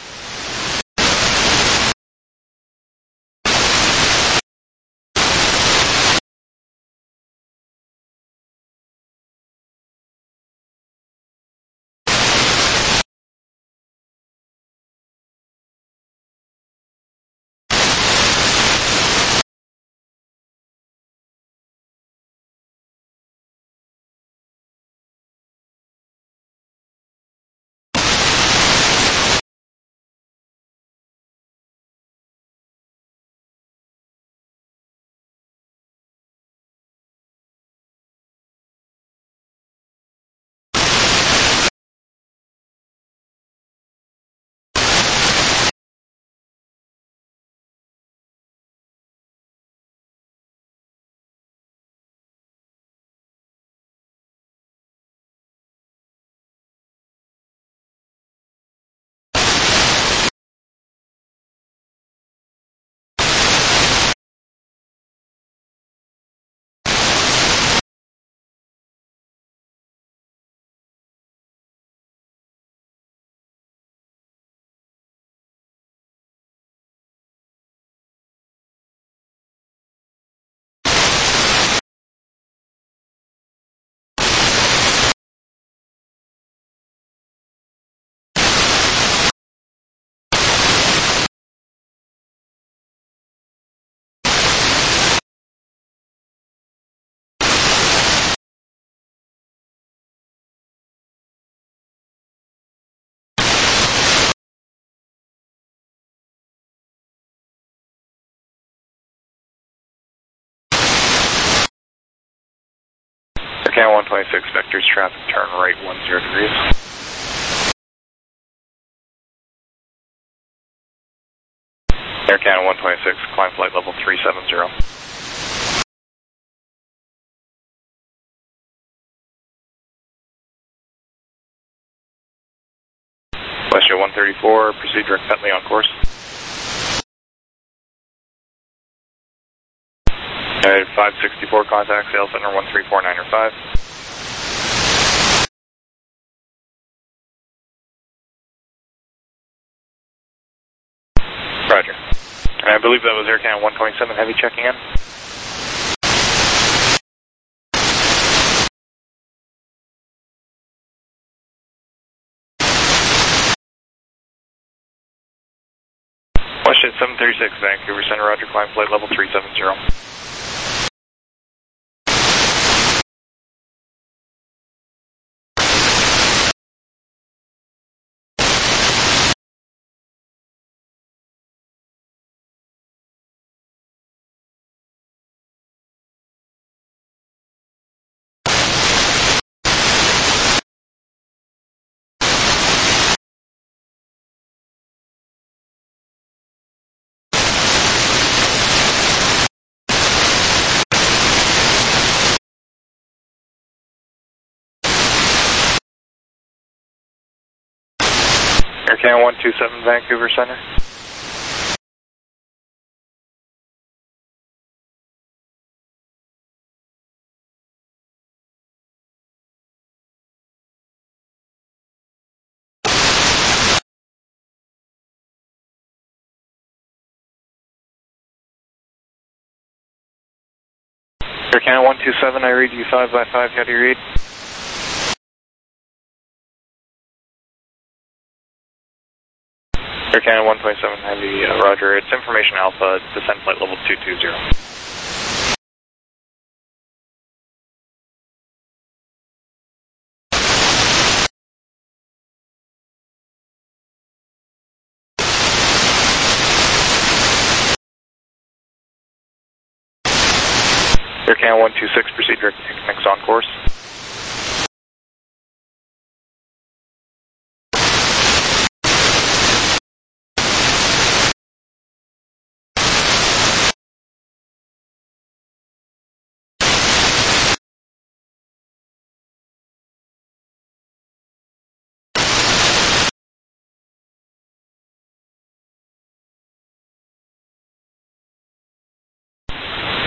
[SPEAKER 4] Air Canada one twenty-six, vectors traffic, turn right one zero degrees. Air Canada one twenty-six, climb flight level three seven zero. Westjet one thirty-four, proceed direct Petley on course. United five sixty-four, contact Sales Center one three four nine five. Roger. And I believe that was Air Canada one twenty-seven Heavy checking in. Westjet seven thirty-six, Vancouver Center, roger, climb flight level three seven zero. Air Canada one two seven, Vancouver Center. Air Canada one two seven, I read you five by five, how do you read? Air Canada one twenty-seven Heavy, uh, roger, it's information Alpha, descend flight level two two zero. Air Canada one two six, proceed direct to next on course.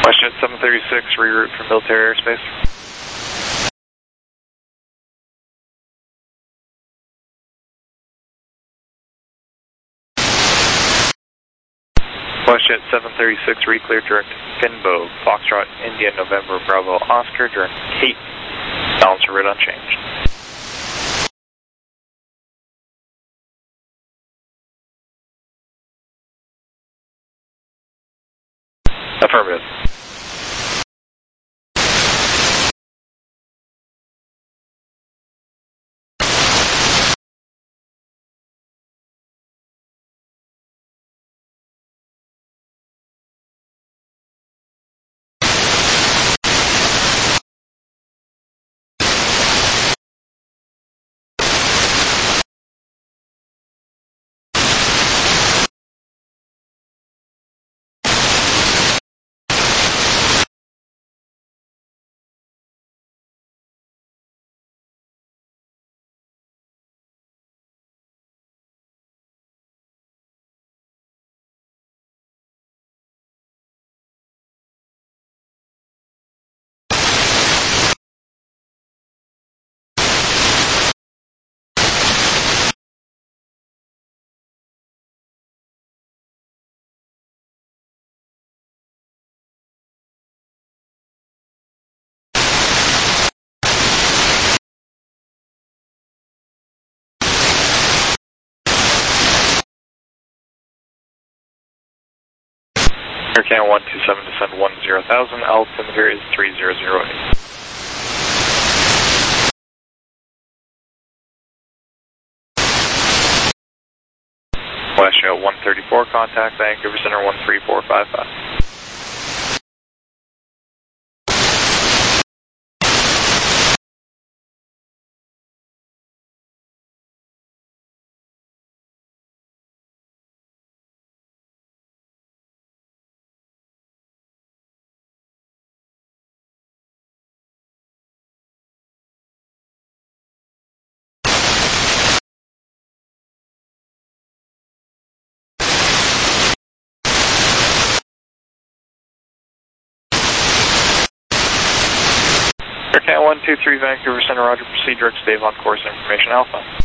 [SPEAKER 4] WestJet seven thirty-six, reroute for military airspace. WestJet seven thirty-six, reclear direct Finbo, Foxtrot, India, November, Bravo, Oscar, direct Cape, balance for red unchanged. Affirmative. Air Canada one two seven, descend one zero thousand, altimeter is three zero zero eight. WestJet one thirty-four, contact Vancouver Center one three four five five. Air Canada one two three, Vancouver Center, roger, proceed direct stave on course information alpha.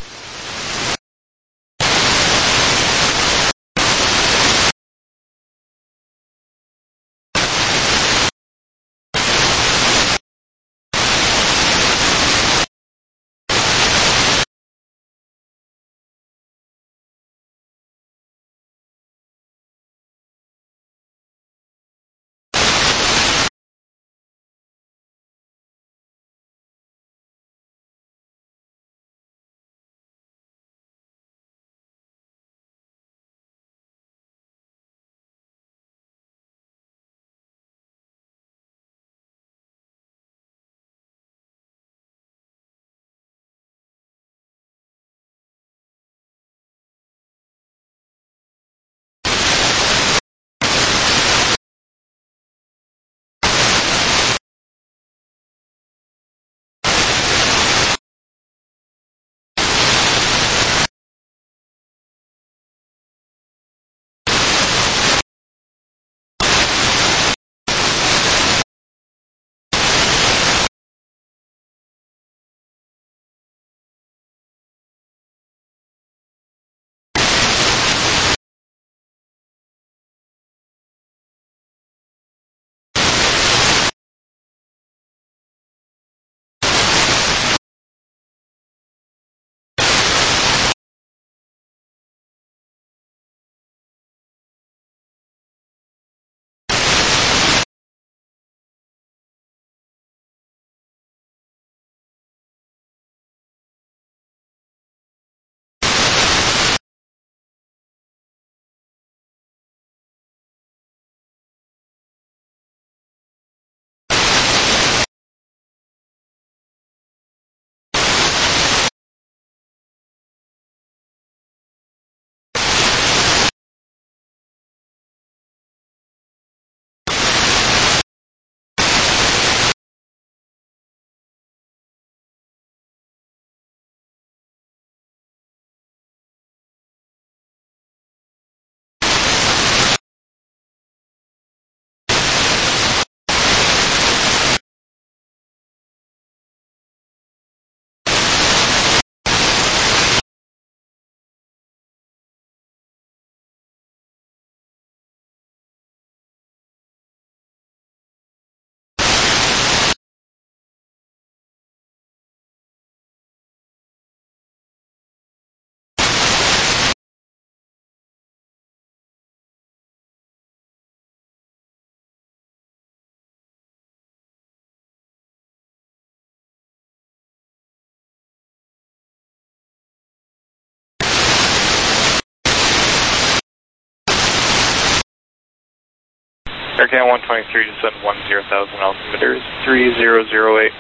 [SPEAKER 4] Air Canada one twenty-three, descend one zero thousand, altimeter is three zero zero eight.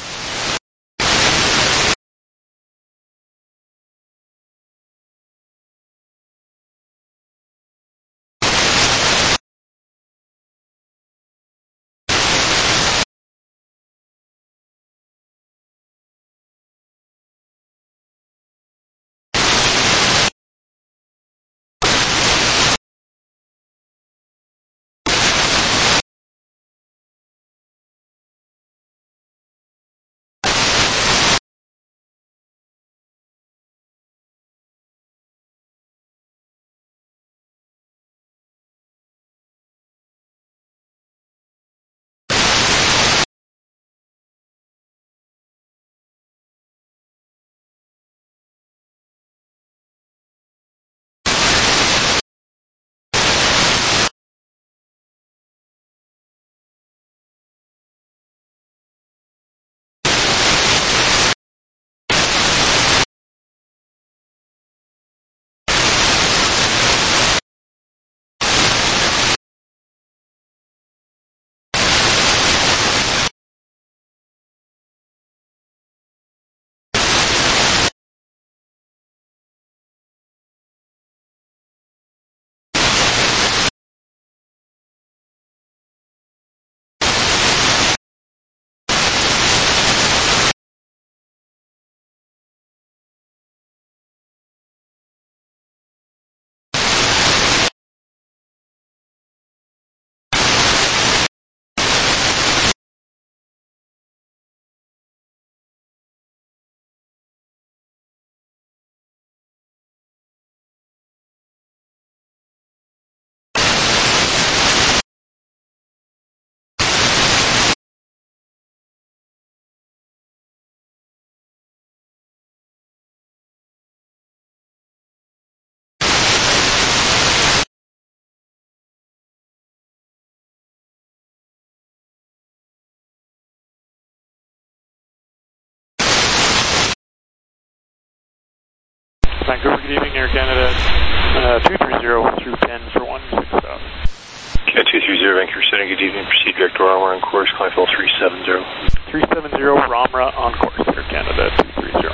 [SPEAKER 6] Vancouver, good evening, Air Canada, uh, two three zero through ten for one six thousand.
[SPEAKER 7] Cat two three zero, Vancouver Center, good evening, proceed direct to Ramra on course, climb level three seven zero.
[SPEAKER 6] three seven zero, Ramra on course, Air Canada, two three zero.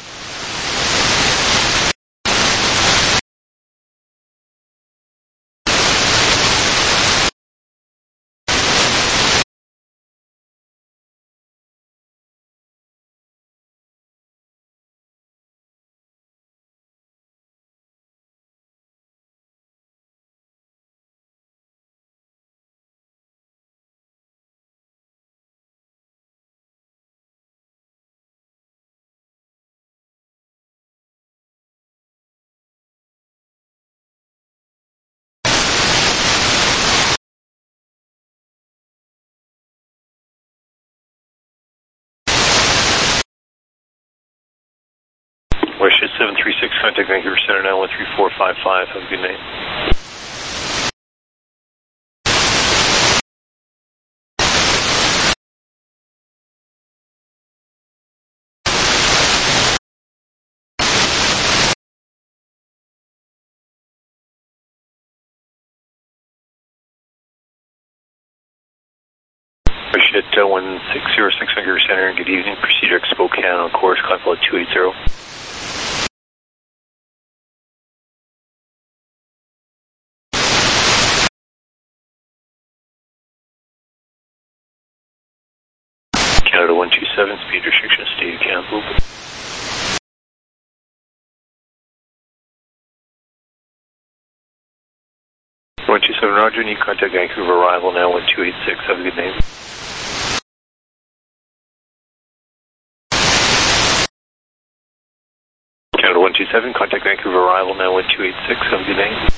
[SPEAKER 7] Westjet seven three six, contact Vancouver Center now one three four five five, have a good night. Westjet uh, one six zero six, Vancouver Center, good evening, proceed direct Spokane on course, climb level two eight zero. Canada one two seven, speed restriction state cancelled. one two seven, Roger, need contact Vancouver arrival now one two eight six, have a good night. Canada one two seven, contact Vancouver arrival now one two eight six, have a good night.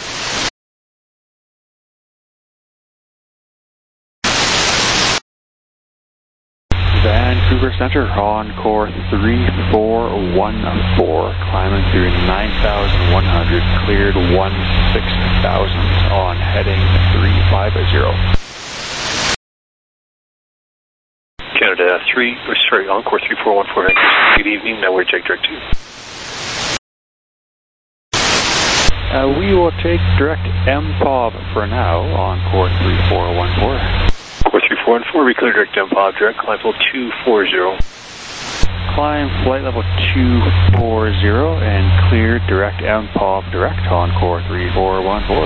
[SPEAKER 8] Vancouver Center on course three four one four, climbing through nine thousand one hundred, cleared one six thousand on heading three five zero.
[SPEAKER 7] Canada three, oh, sorry, Encore three four one four, good evening, now we're Jake Direct two.
[SPEAKER 8] Uh, we will take direct M P O B for now on core three four one four.
[SPEAKER 7] Core three four one four, reclear direct M P O B, direct climb level two four zero.
[SPEAKER 8] Climb flight level two four zero and clear direct M P O B direct on core three four one four.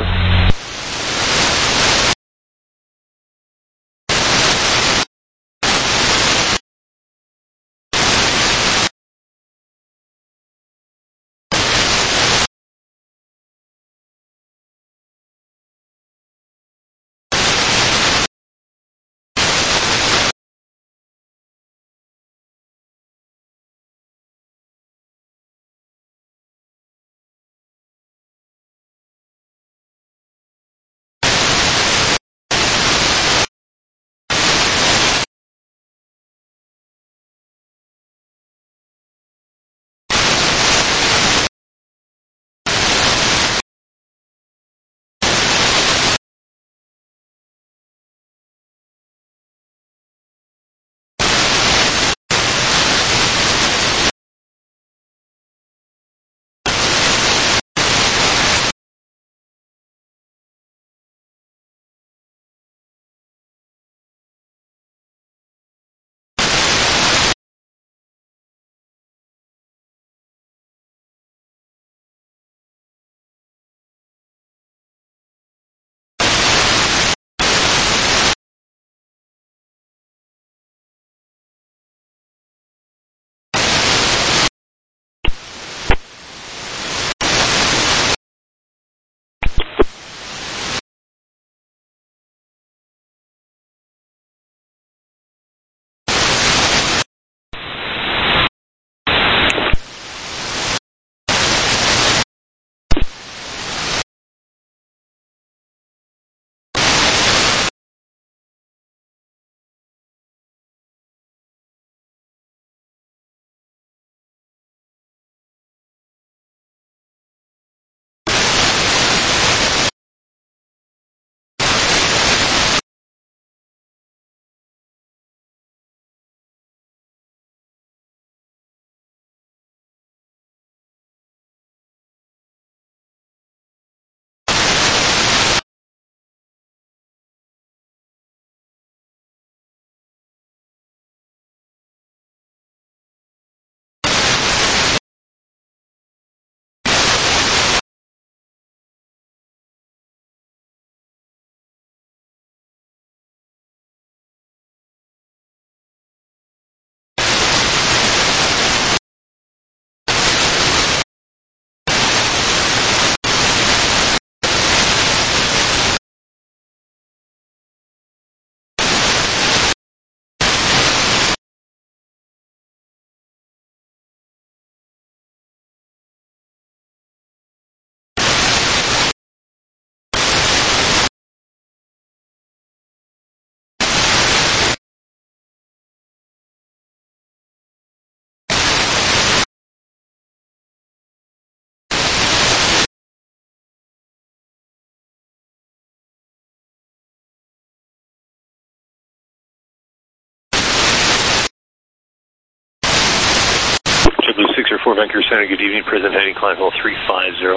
[SPEAKER 7] Blue six or four, Vancouver Center, good evening, present heading climb level three five zero.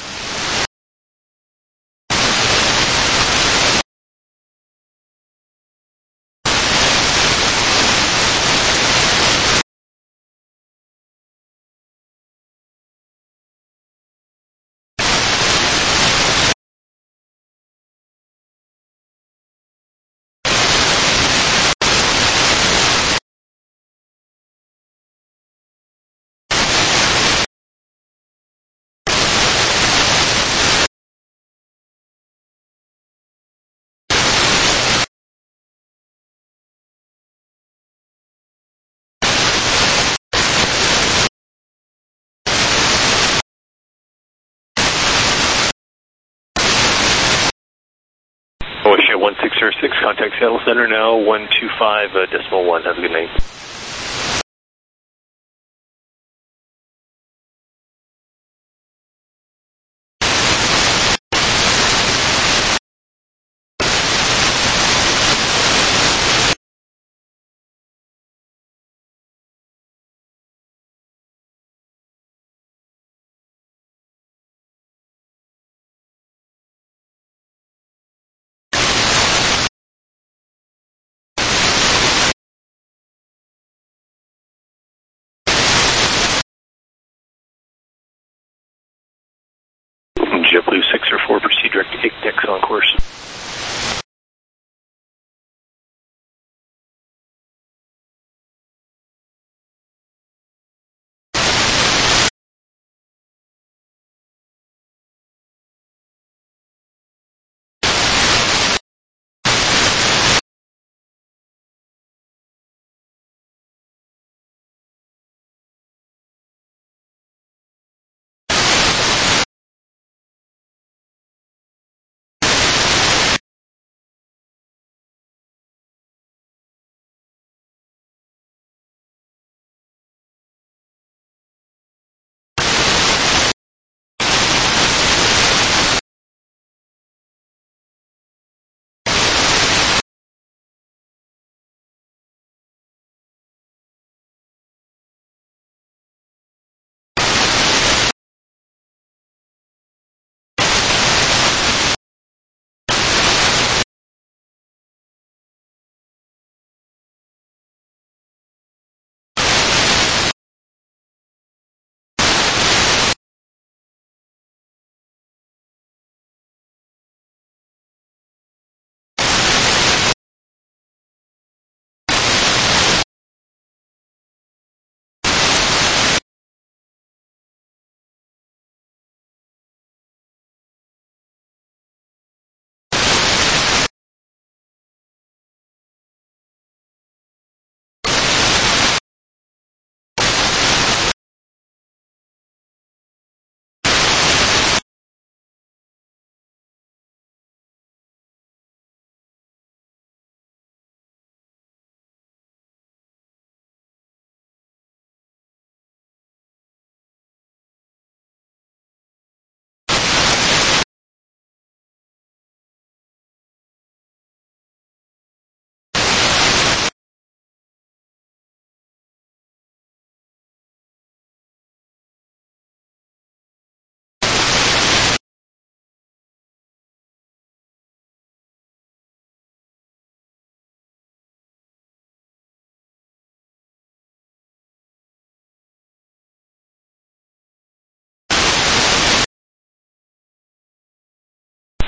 [SPEAKER 7] OSHA one six zero six, contact Seattle Center now, one two five uh, decimal one. Have a good night.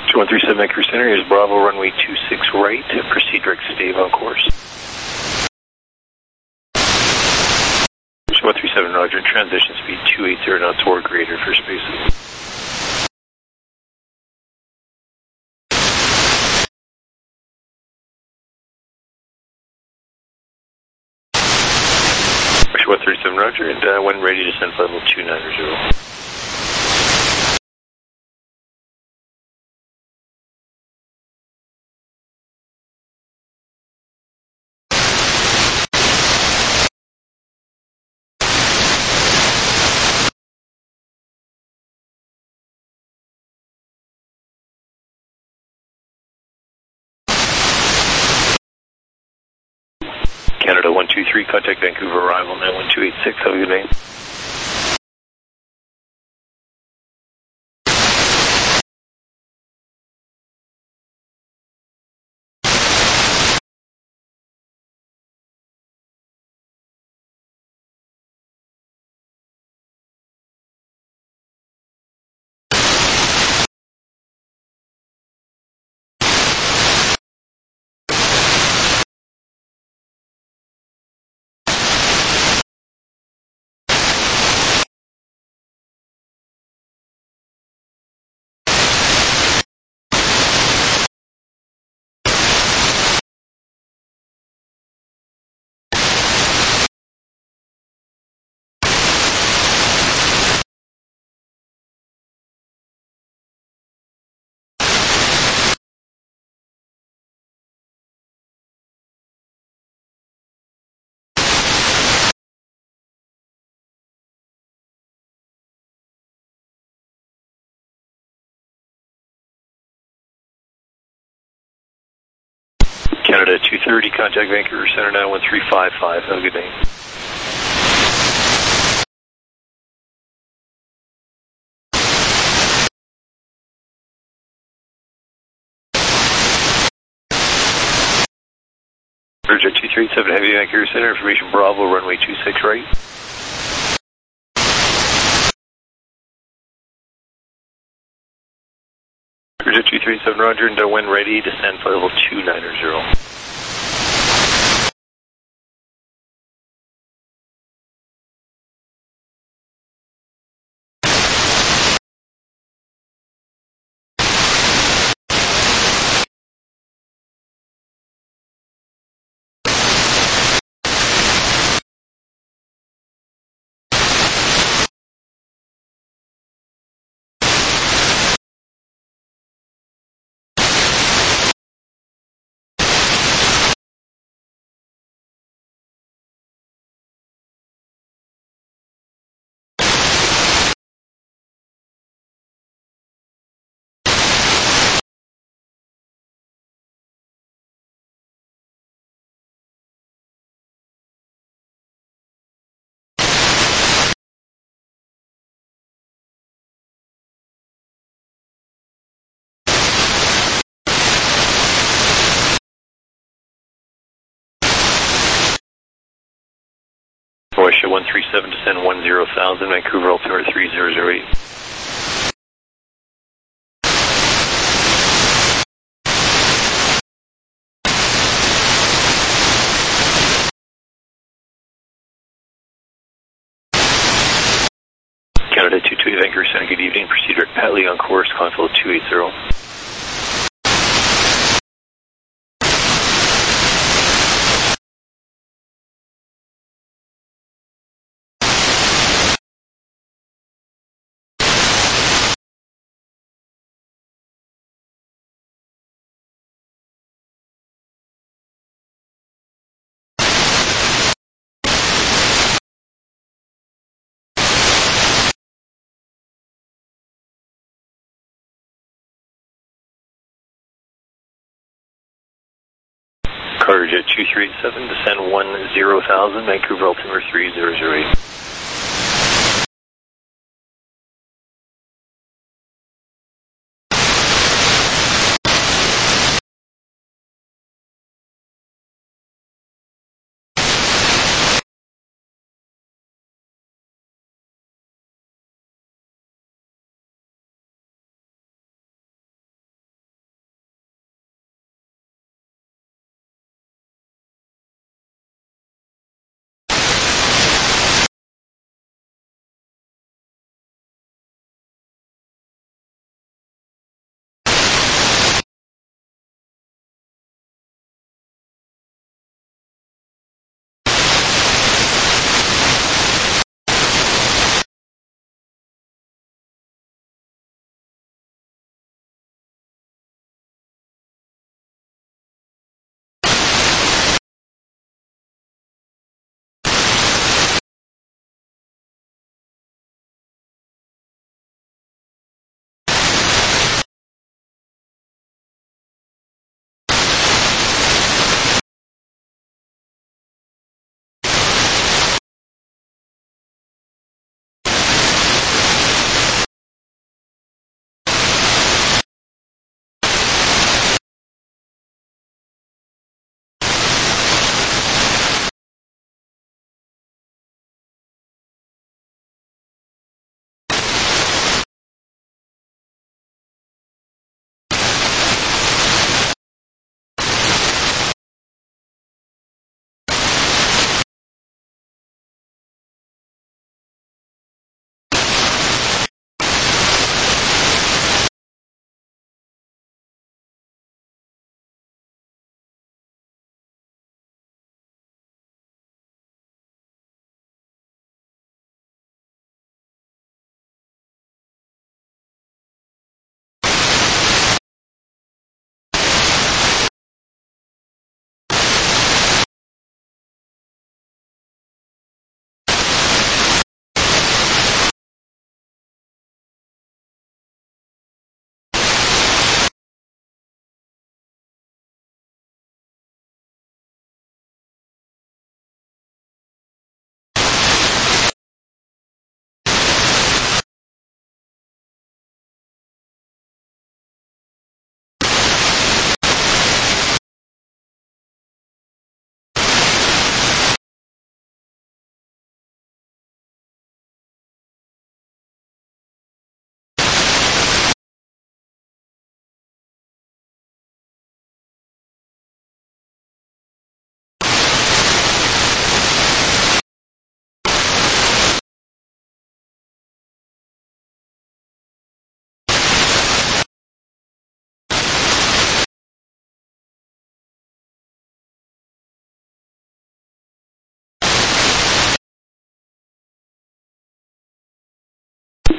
[SPEAKER 7] one three seven Vancouver Center, here's Bravo, runway two six right, proceed direct to Dave on course. one three seven, roger, transition speed two eighty knots or greater for spaces. one three seven, roger, and uh, when ready, descend flight level two nine zero. Canada one two three, contact Vancouver arrival nine one two eight six, have a good name. Canada two thirty, contact Vancouver Center nine one three five five, have a good day. Jet two three seven, Heavy Vancouver Center, information Bravo, runway two six right. Jet two three seven, roger, and uh, when ready, descend flight level two nine zero. Croatia one three seven, descend one zero thousand, Vancouver altimeter three zero zero eight. Canada two two eight, Vancouver Center, good evening, proceed direct Pat Lee on course, console two eight zero. Carter Jet two three eight seven, descend one zero thousand, Vancouver altimeter three zero zero eight.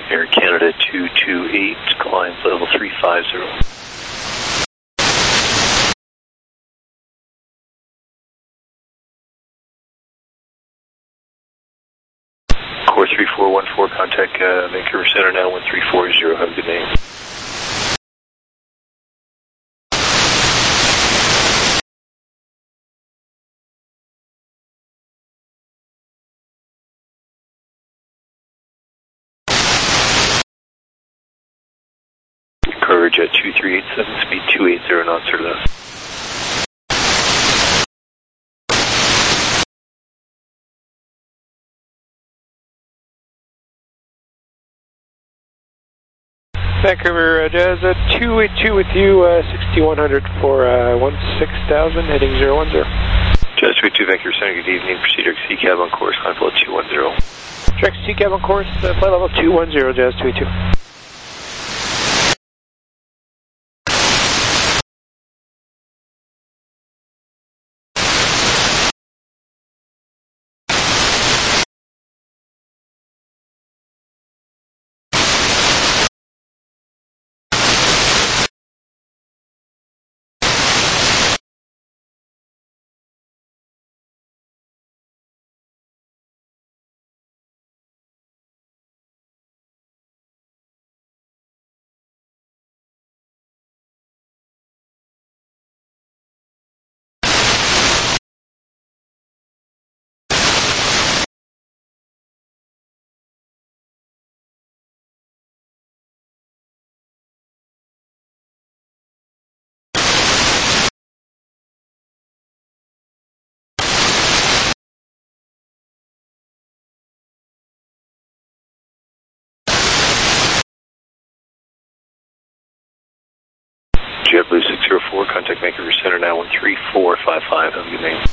[SPEAKER 7] Air Canada two two eight, climb level three five zero. Core three four one four, contact uh, Vancouver Center now one three four zero, have a good day. Courage at two three eight seven, speed two eighty knots or less.
[SPEAKER 6] Vancouver, uh, Jazz, uh, two eight two with you, uh, sixty-one hundred for uh, one six thousand, heading zero one zero.
[SPEAKER 7] Jazz two eight two, Vancouver Center, good evening. Proceed direct C cab on course, climb level two one zero.
[SPEAKER 6] Direct C cab on course, uh, flight level two one zero, Jazz two eight two.
[SPEAKER 7] JetBlue six zero four, contact Vancouver Center now one three four five five, have a good day.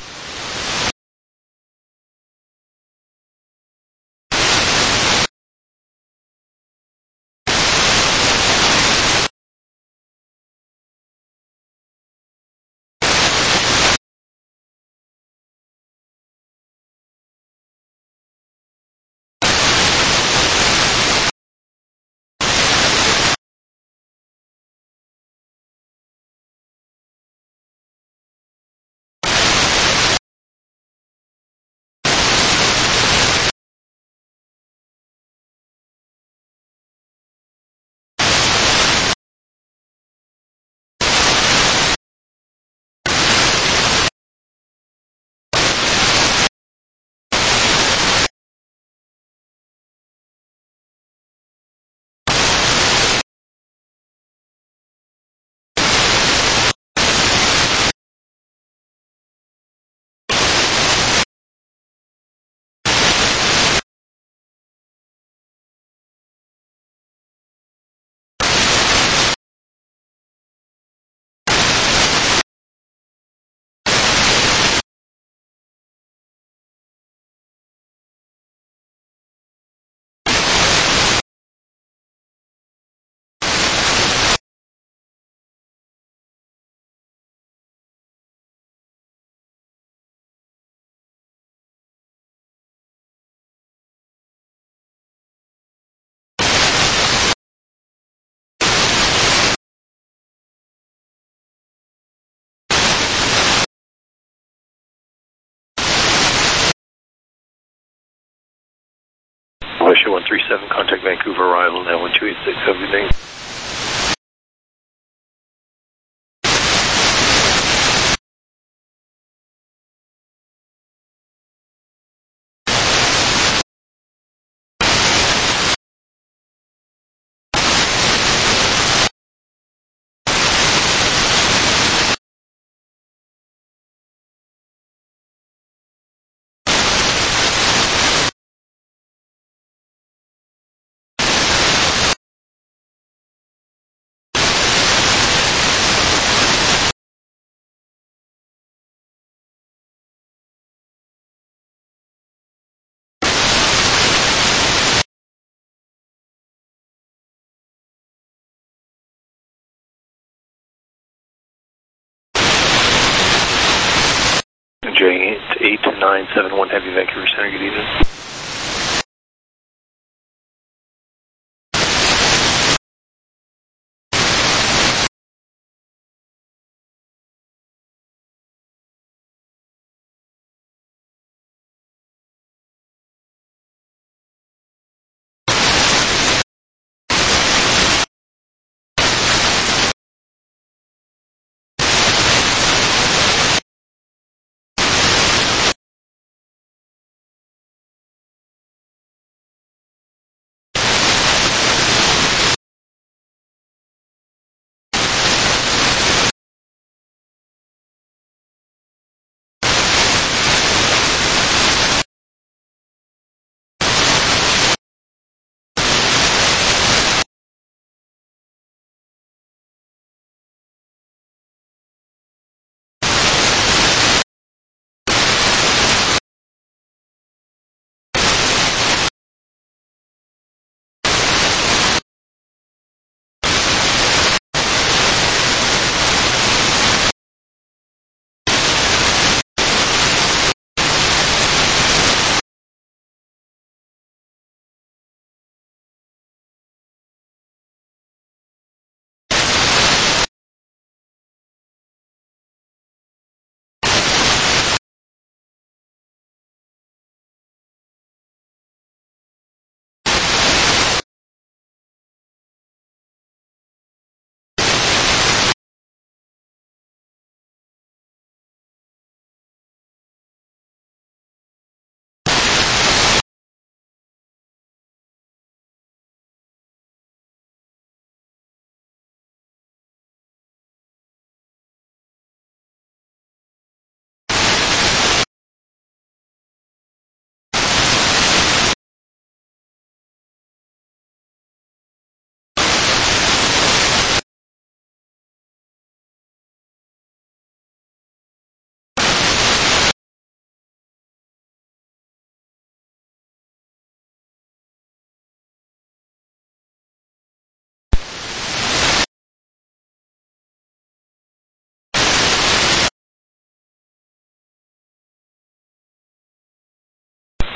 [SPEAKER 7] Russia one three seven, contact Vancouver arrival now one two eight six, have a good day. J eight nine seven one, Heavy Vancouver Center, good evening.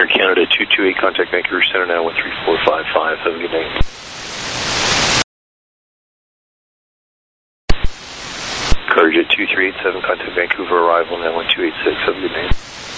[SPEAKER 7] Air Canada two two eight, contact Vancouver Center now, one three four five five. Have a good night. Carter two three eight seven, contact Vancouver, arrival now, one two eight six. Have a good night.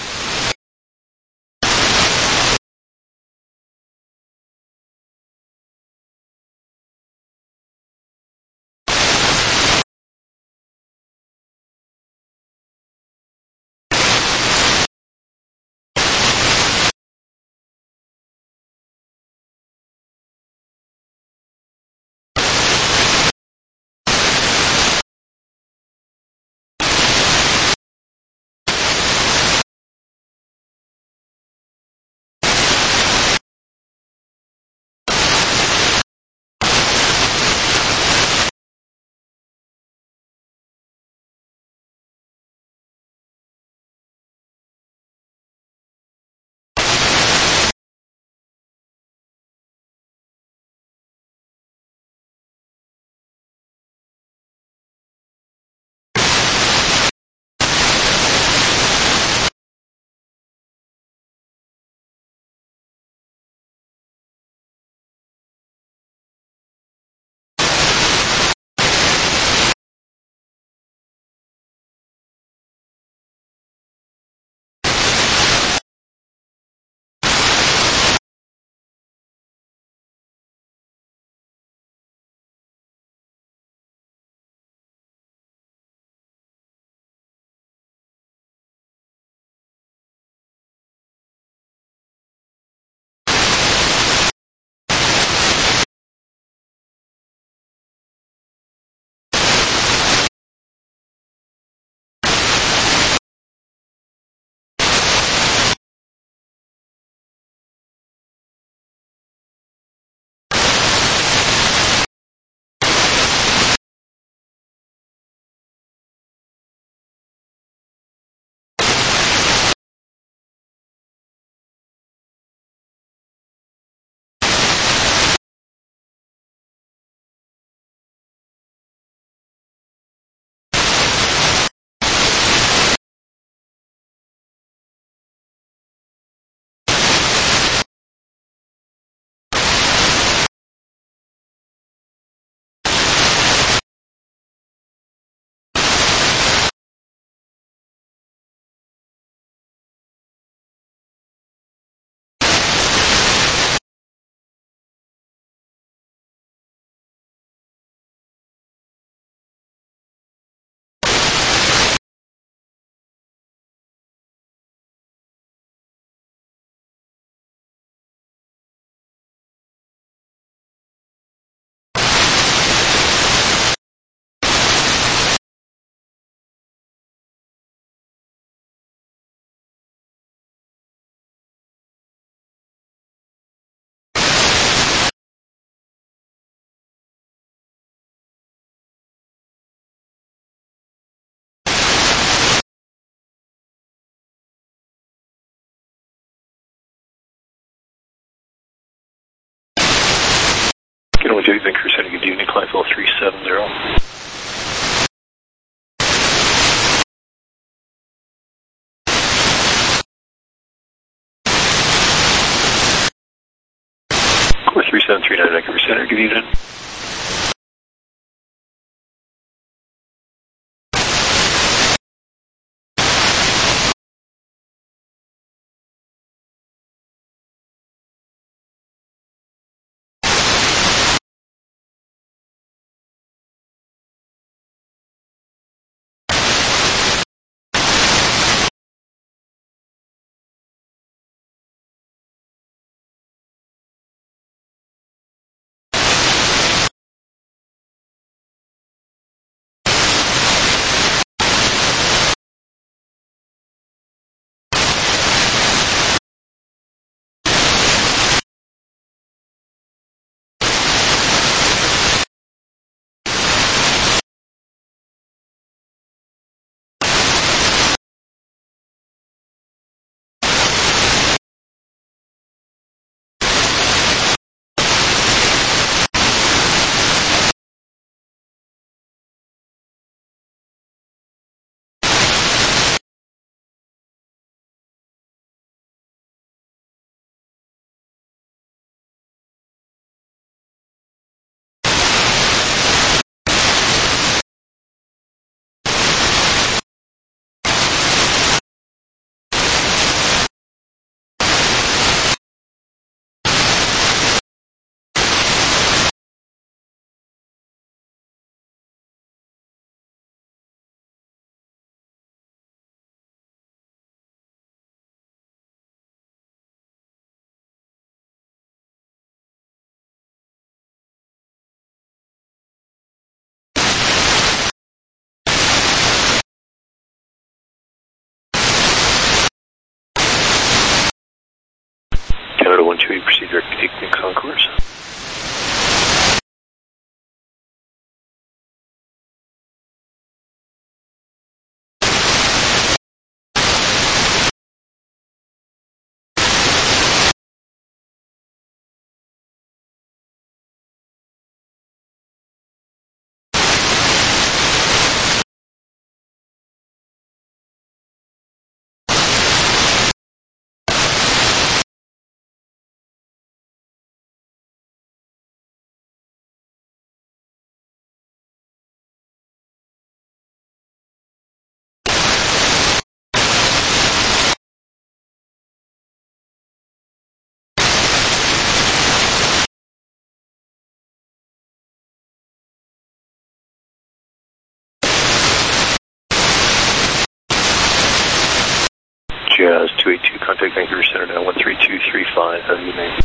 [SPEAKER 7] Vancouver Center, good evening, Clientele three seven zero. Core three seven three nine, Vancouver Center, good evening. Sierra one two eight, proceed direct to Ignis on course. Jazz two eight two, contact Vancouver Center now, one three two three five, have a good name.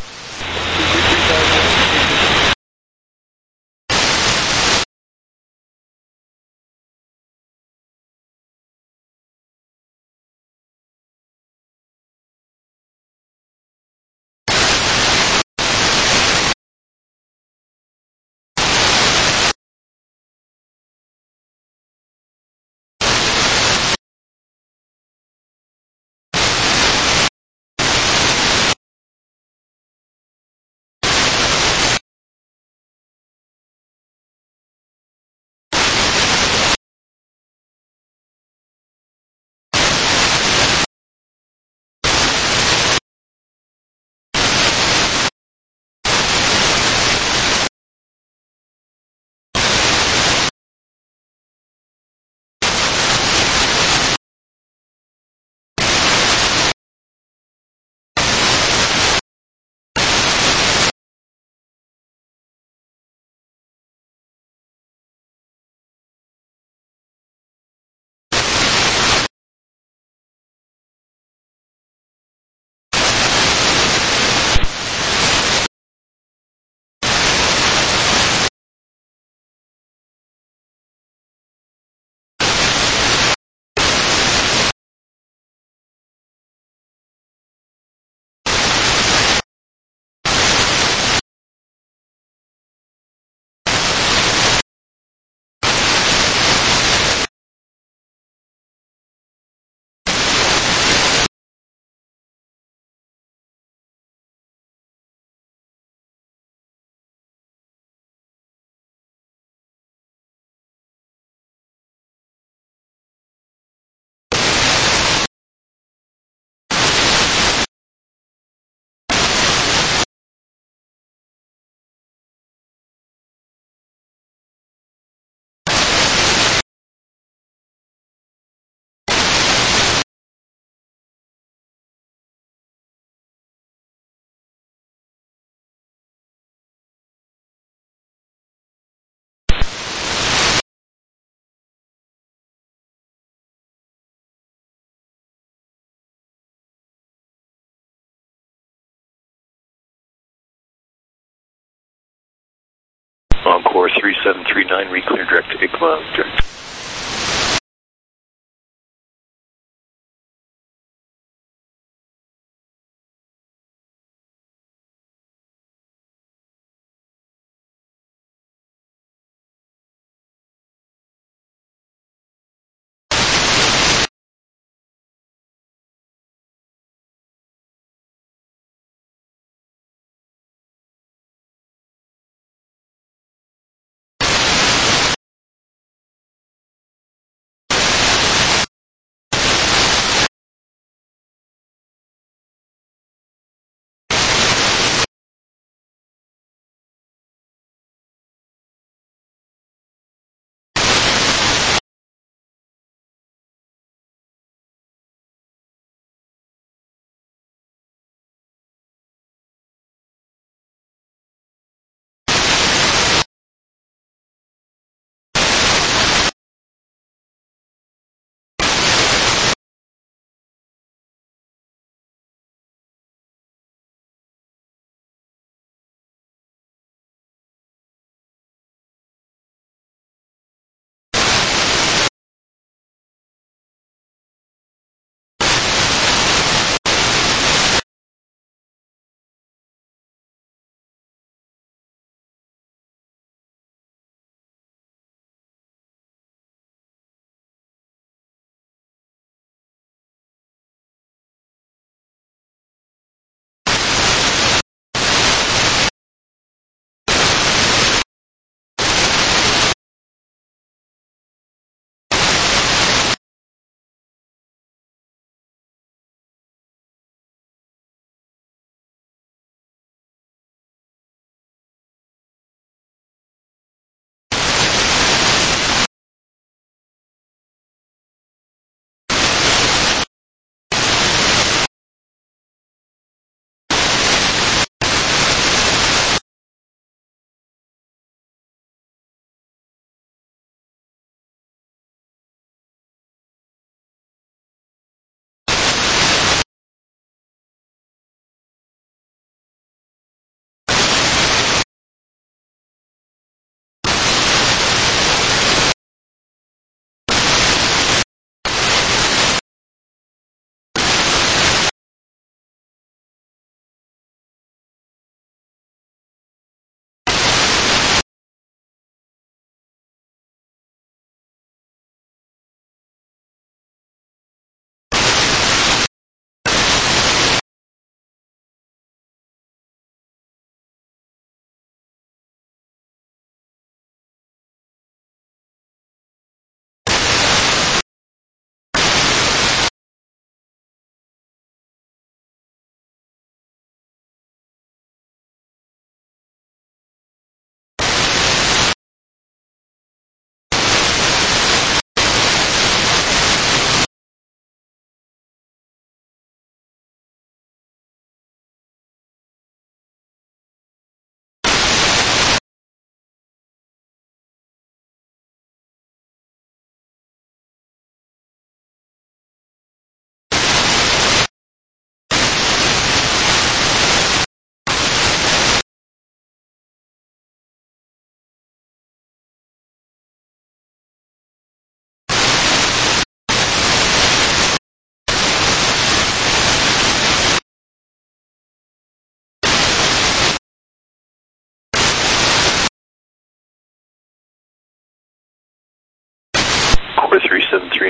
[SPEAKER 7] Encore three seven three nine, reclear direct to Igma, direct.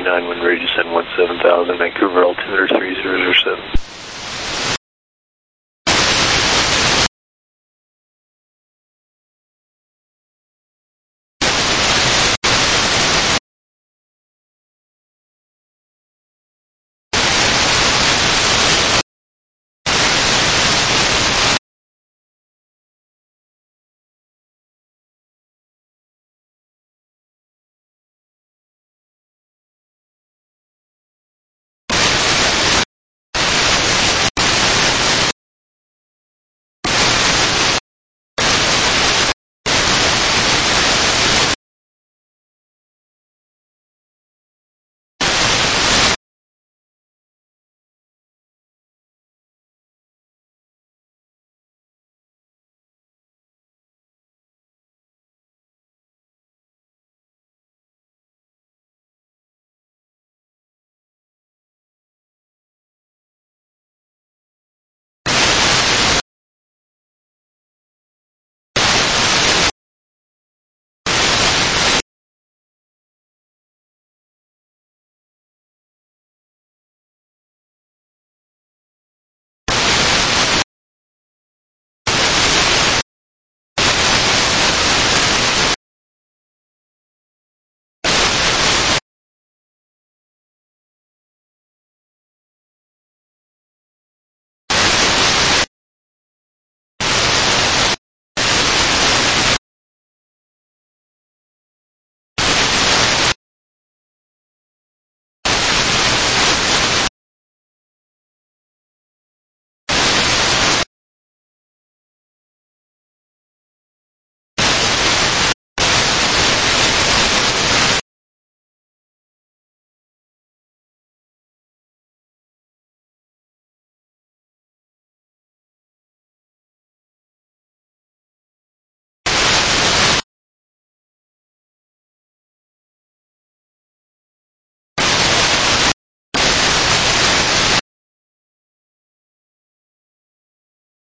[SPEAKER 7] nine, wind ready, descend one seven thousand, Vancouver altimeter three zero zero seven.